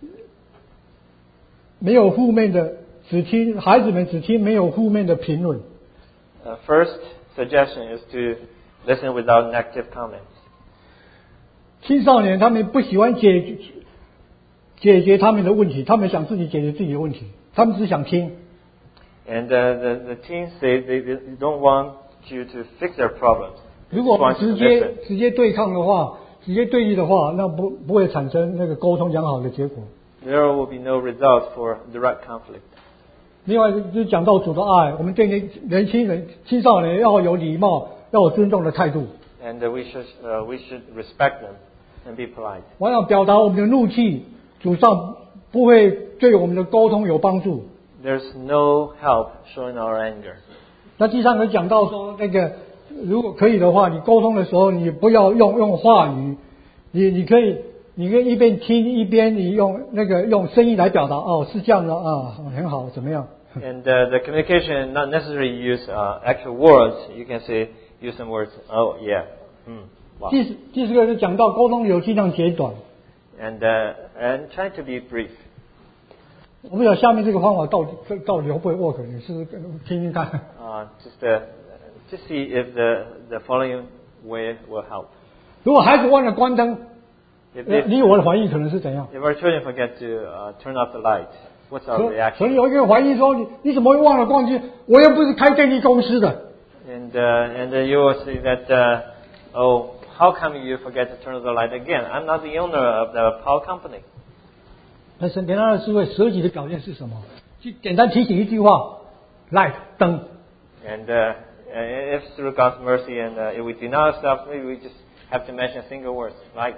没有负面的，孩子们只听没有负面的评论。 First suggestion is to listen without negative comments. 青少年他们不喜欢解决他们的问题，他们想自己解决自己的问题，他们只想听。 And the teens they don't want you to fix their problems. 如果直接对抗的话，直接对立的话，那不会产生那个沟通良好的结果。 There will be no result for direct conflict. 另外就讲到主的爱，我们对年轻人、青少年要有礼貌，要有尊重的态度。 And we should respect them and be polite. 我想表达我们的怒气，主上不会对我们的沟通有帮助。 There's no help showing our anger. 那第三个讲到说，那个如果可以的话，你沟通的时候，你不要用话语，你可以一边听一边你用声音来表达。哦，是这样的啊，很好，怎么样？ And the communication not necessarily use actual words. You can use some words. Oh yeah. Wow. 第四个是讲到沟通有尽量简短。 And try to be brief. 我不知道下面这个方法到底会不会 work， 你试试听听看。 Just see if the following way will help. 如果孩子忘了关灯，你我的反应可能是怎样？ If our children forget to turn off the light, what's our 所 reaction? 以有一个反应说，你怎么会忘了关机？我又不是开电力公司的。 And you will say that, oh, how come you forget to turn off the light again? I'm not the owner of the power company. 那神给他的智慧舍己的表现是什么？就简单提醒一句话 ：light 灯。 And if through God's mercy and if we deny ourselves, maybe we just have to mention a single word, light.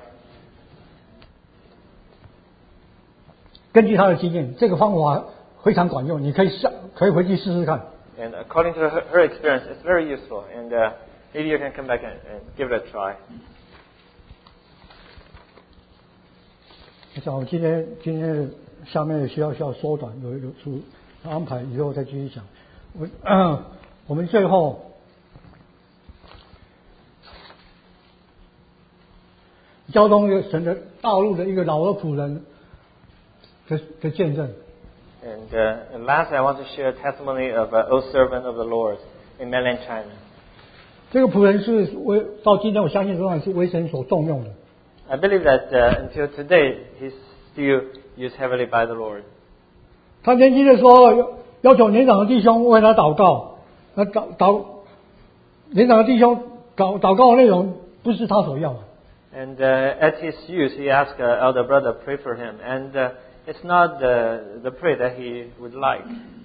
根据他的经验，这个方法非常管用，你可以回去试试看。 And according to her experience, it's very useful. And maybe you can come back and give it a try. 我想我今天下面的需要缩短，有安排，以后再继续讲。我们最后交通神的道路的一个老而仆人的见证。 And last, I want to share a testimony of an old servant of the Lord in mainland China. 这个仆人是到今天我相信仍然是为神所重用的。 I believe that until today, he's still used heavily by the Lord. 他年轻的时候要求年长的弟兄为他祷告，年长的弟兄祷告的内容不是他所要的。 And at his youth, he asked elder brother pray for him, and it's not the prayer that he would like.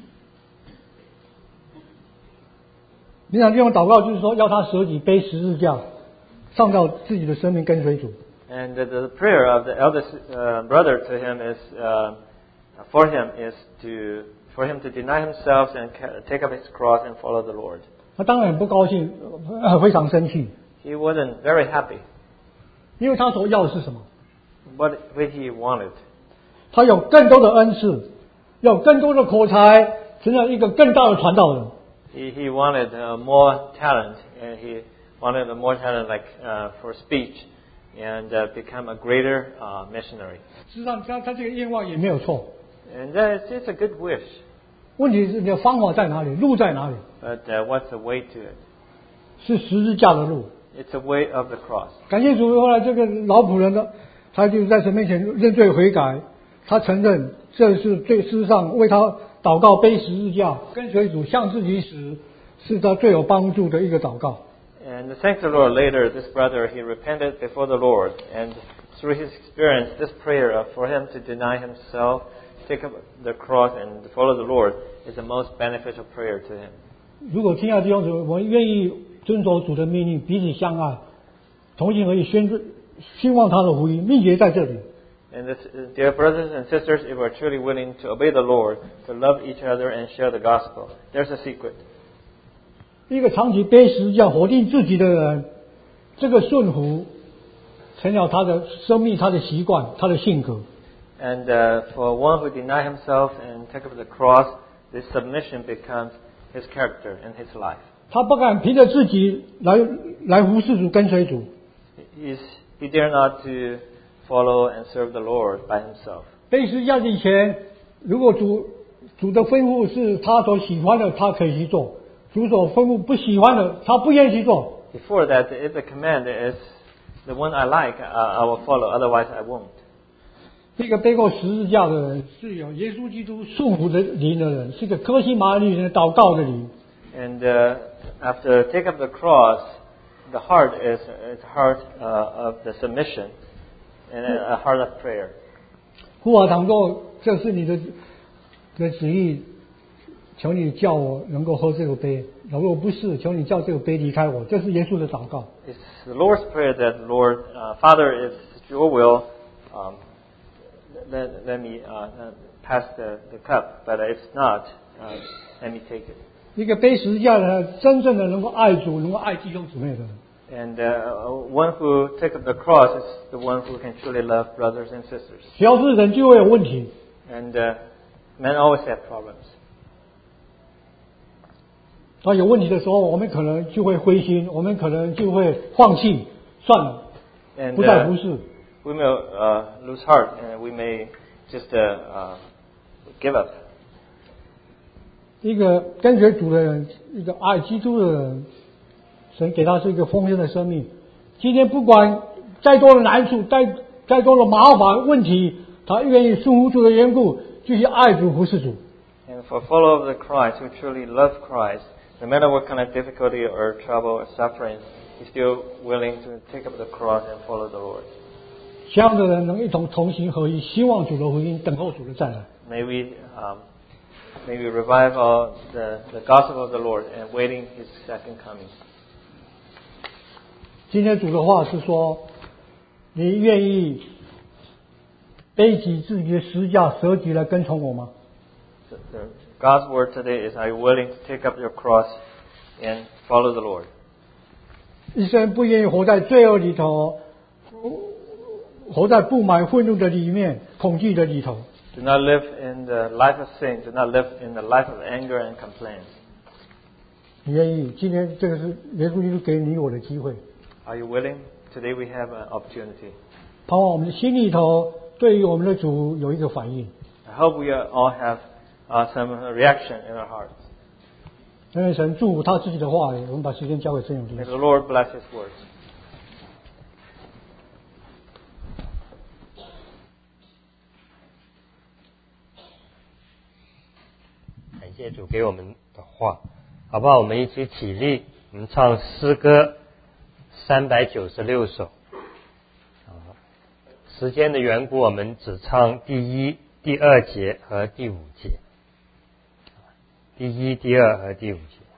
年长弟兄祷告就是说要他舍己背十字架，上到自己的生命跟随主。 And the prayer of the eldest brother to him is for him is to for him to deny himself and take up his cross and follow the Lord. 他当然不高兴，非常生气， He wasn't very happy. 因为他所要的是什么？ What he wanted. 他有更多的恩赐，有更多的口才，成了一个更大的传道人。 He wanted more talent, and he wanted more talent like for speech, and become a greater missionary. 事实上，他这个愿望也没有错。 And it's a good wish. 问题是你的方法在哪里？路在哪里？ But what's the way to it? 是十字架的路。 It's the way of the cross. 感谢主，后来这个老仆人呢，他就在神面前认罪悔改，他承认这是对世上为他祷告背十字架跟随主向自己死是他最有帮助的一个祷告。 And thanks the Lord, later this brother, he repented before the Lord, and through his experience, this prayer for him to deny himself, take up the cross and follow the Lord is the most beneficial prayer to him. 如果亲爱的弟兄姊妹，我们愿意遵守主的命令，彼此相爱，同心合意兴旺他的福音，秘诀在这里。 And this, dear brothers and sisters, if we're truly willing to obey the Lord, to love each other and share the gospel, there's a secret. 一个长期背十字架否定自己的人，这个顺服成了他的生命、他的习惯、他的性格。 And for one who deny himself and take up the cross, this submission becomes his character and his life. 他不敢凭着自己来服侍主、跟随主。 He dare not to follow and serve the Lord by himself. 背十字架以前，如果主的吩咐是他所喜欢的，他可以去做；主所吩咐不喜欢的，他不愿意去做。 Before that, if the command is the one I like, I will follow. Otherwise, I won't. 这个背过十字架的人，是有耶稣基督顺服的灵的人，是个科西玛里人祷告的灵。 And after take up the cross, the heart is a heart of the submission and a heart of prayer. 父啊，倘若这是你的旨意，求你叫我能够喝这个杯；如果不是，求你叫这个杯离开我。这是耶稣的祷告。 It's the Lord's prayer that, Lord, Father, if it's your will, let me pass the cup. But if it's not, let me take it. 一个背十字架的人，真正的能够爱主、能够爱弟兄姊妹的人。 And one who takes up the cross is the one who can truly love brothers and sisters. 只要是人就会有问题。 And men always have problems. 当有问题的时候，我们可能就会灰心，我们可能就会放弃，算了， And 不再服侍。 we may lose heart, and we may just give up. 一个跟随主的人，一个爱基督的人，神给他是一个丰盛的生命。今天不管再多的难处，再多的麻烦问题，他愿意顺服主的缘故，继续爱主服侍主。 And for followers of the Christ who truly love Christ, no matter what kind of difficulty or trouble or suffering, he's still willing to take up the cross and follow the Lord. 这样的人能一同同心合意，希望主的福音，等候主的再来。 May we revive the gospel of the Lord and waiting His second coming. 今天主的话是说，你愿意背起自己的十字架舍己来跟从我吗？ God's word today is, are you willing to take up your cross and follow the Lord? 一生不愿意活在罪恶里头，活在不满愤怒的里面，恐惧的里头。 Do not live in the life of sin. Do not live in the life of anger and complaint. 你愿意？今天这个是耶稣基督给你我的机会。 Are you willing? Today we have an opportunity. 盼望我们的心里头对于我们的主有一个反应。 I hope we all have some reaction in our hearts. 因为神祝福他自己的话语，我们把时间交给圣永弟 May 兄。 the Lord bless His words. 感谢主给我们的话，好不好？我们一起起立，我们唱诗歌396首。时间的缘故，我们只唱第1、第2节和第5节。第1、第2和第5节。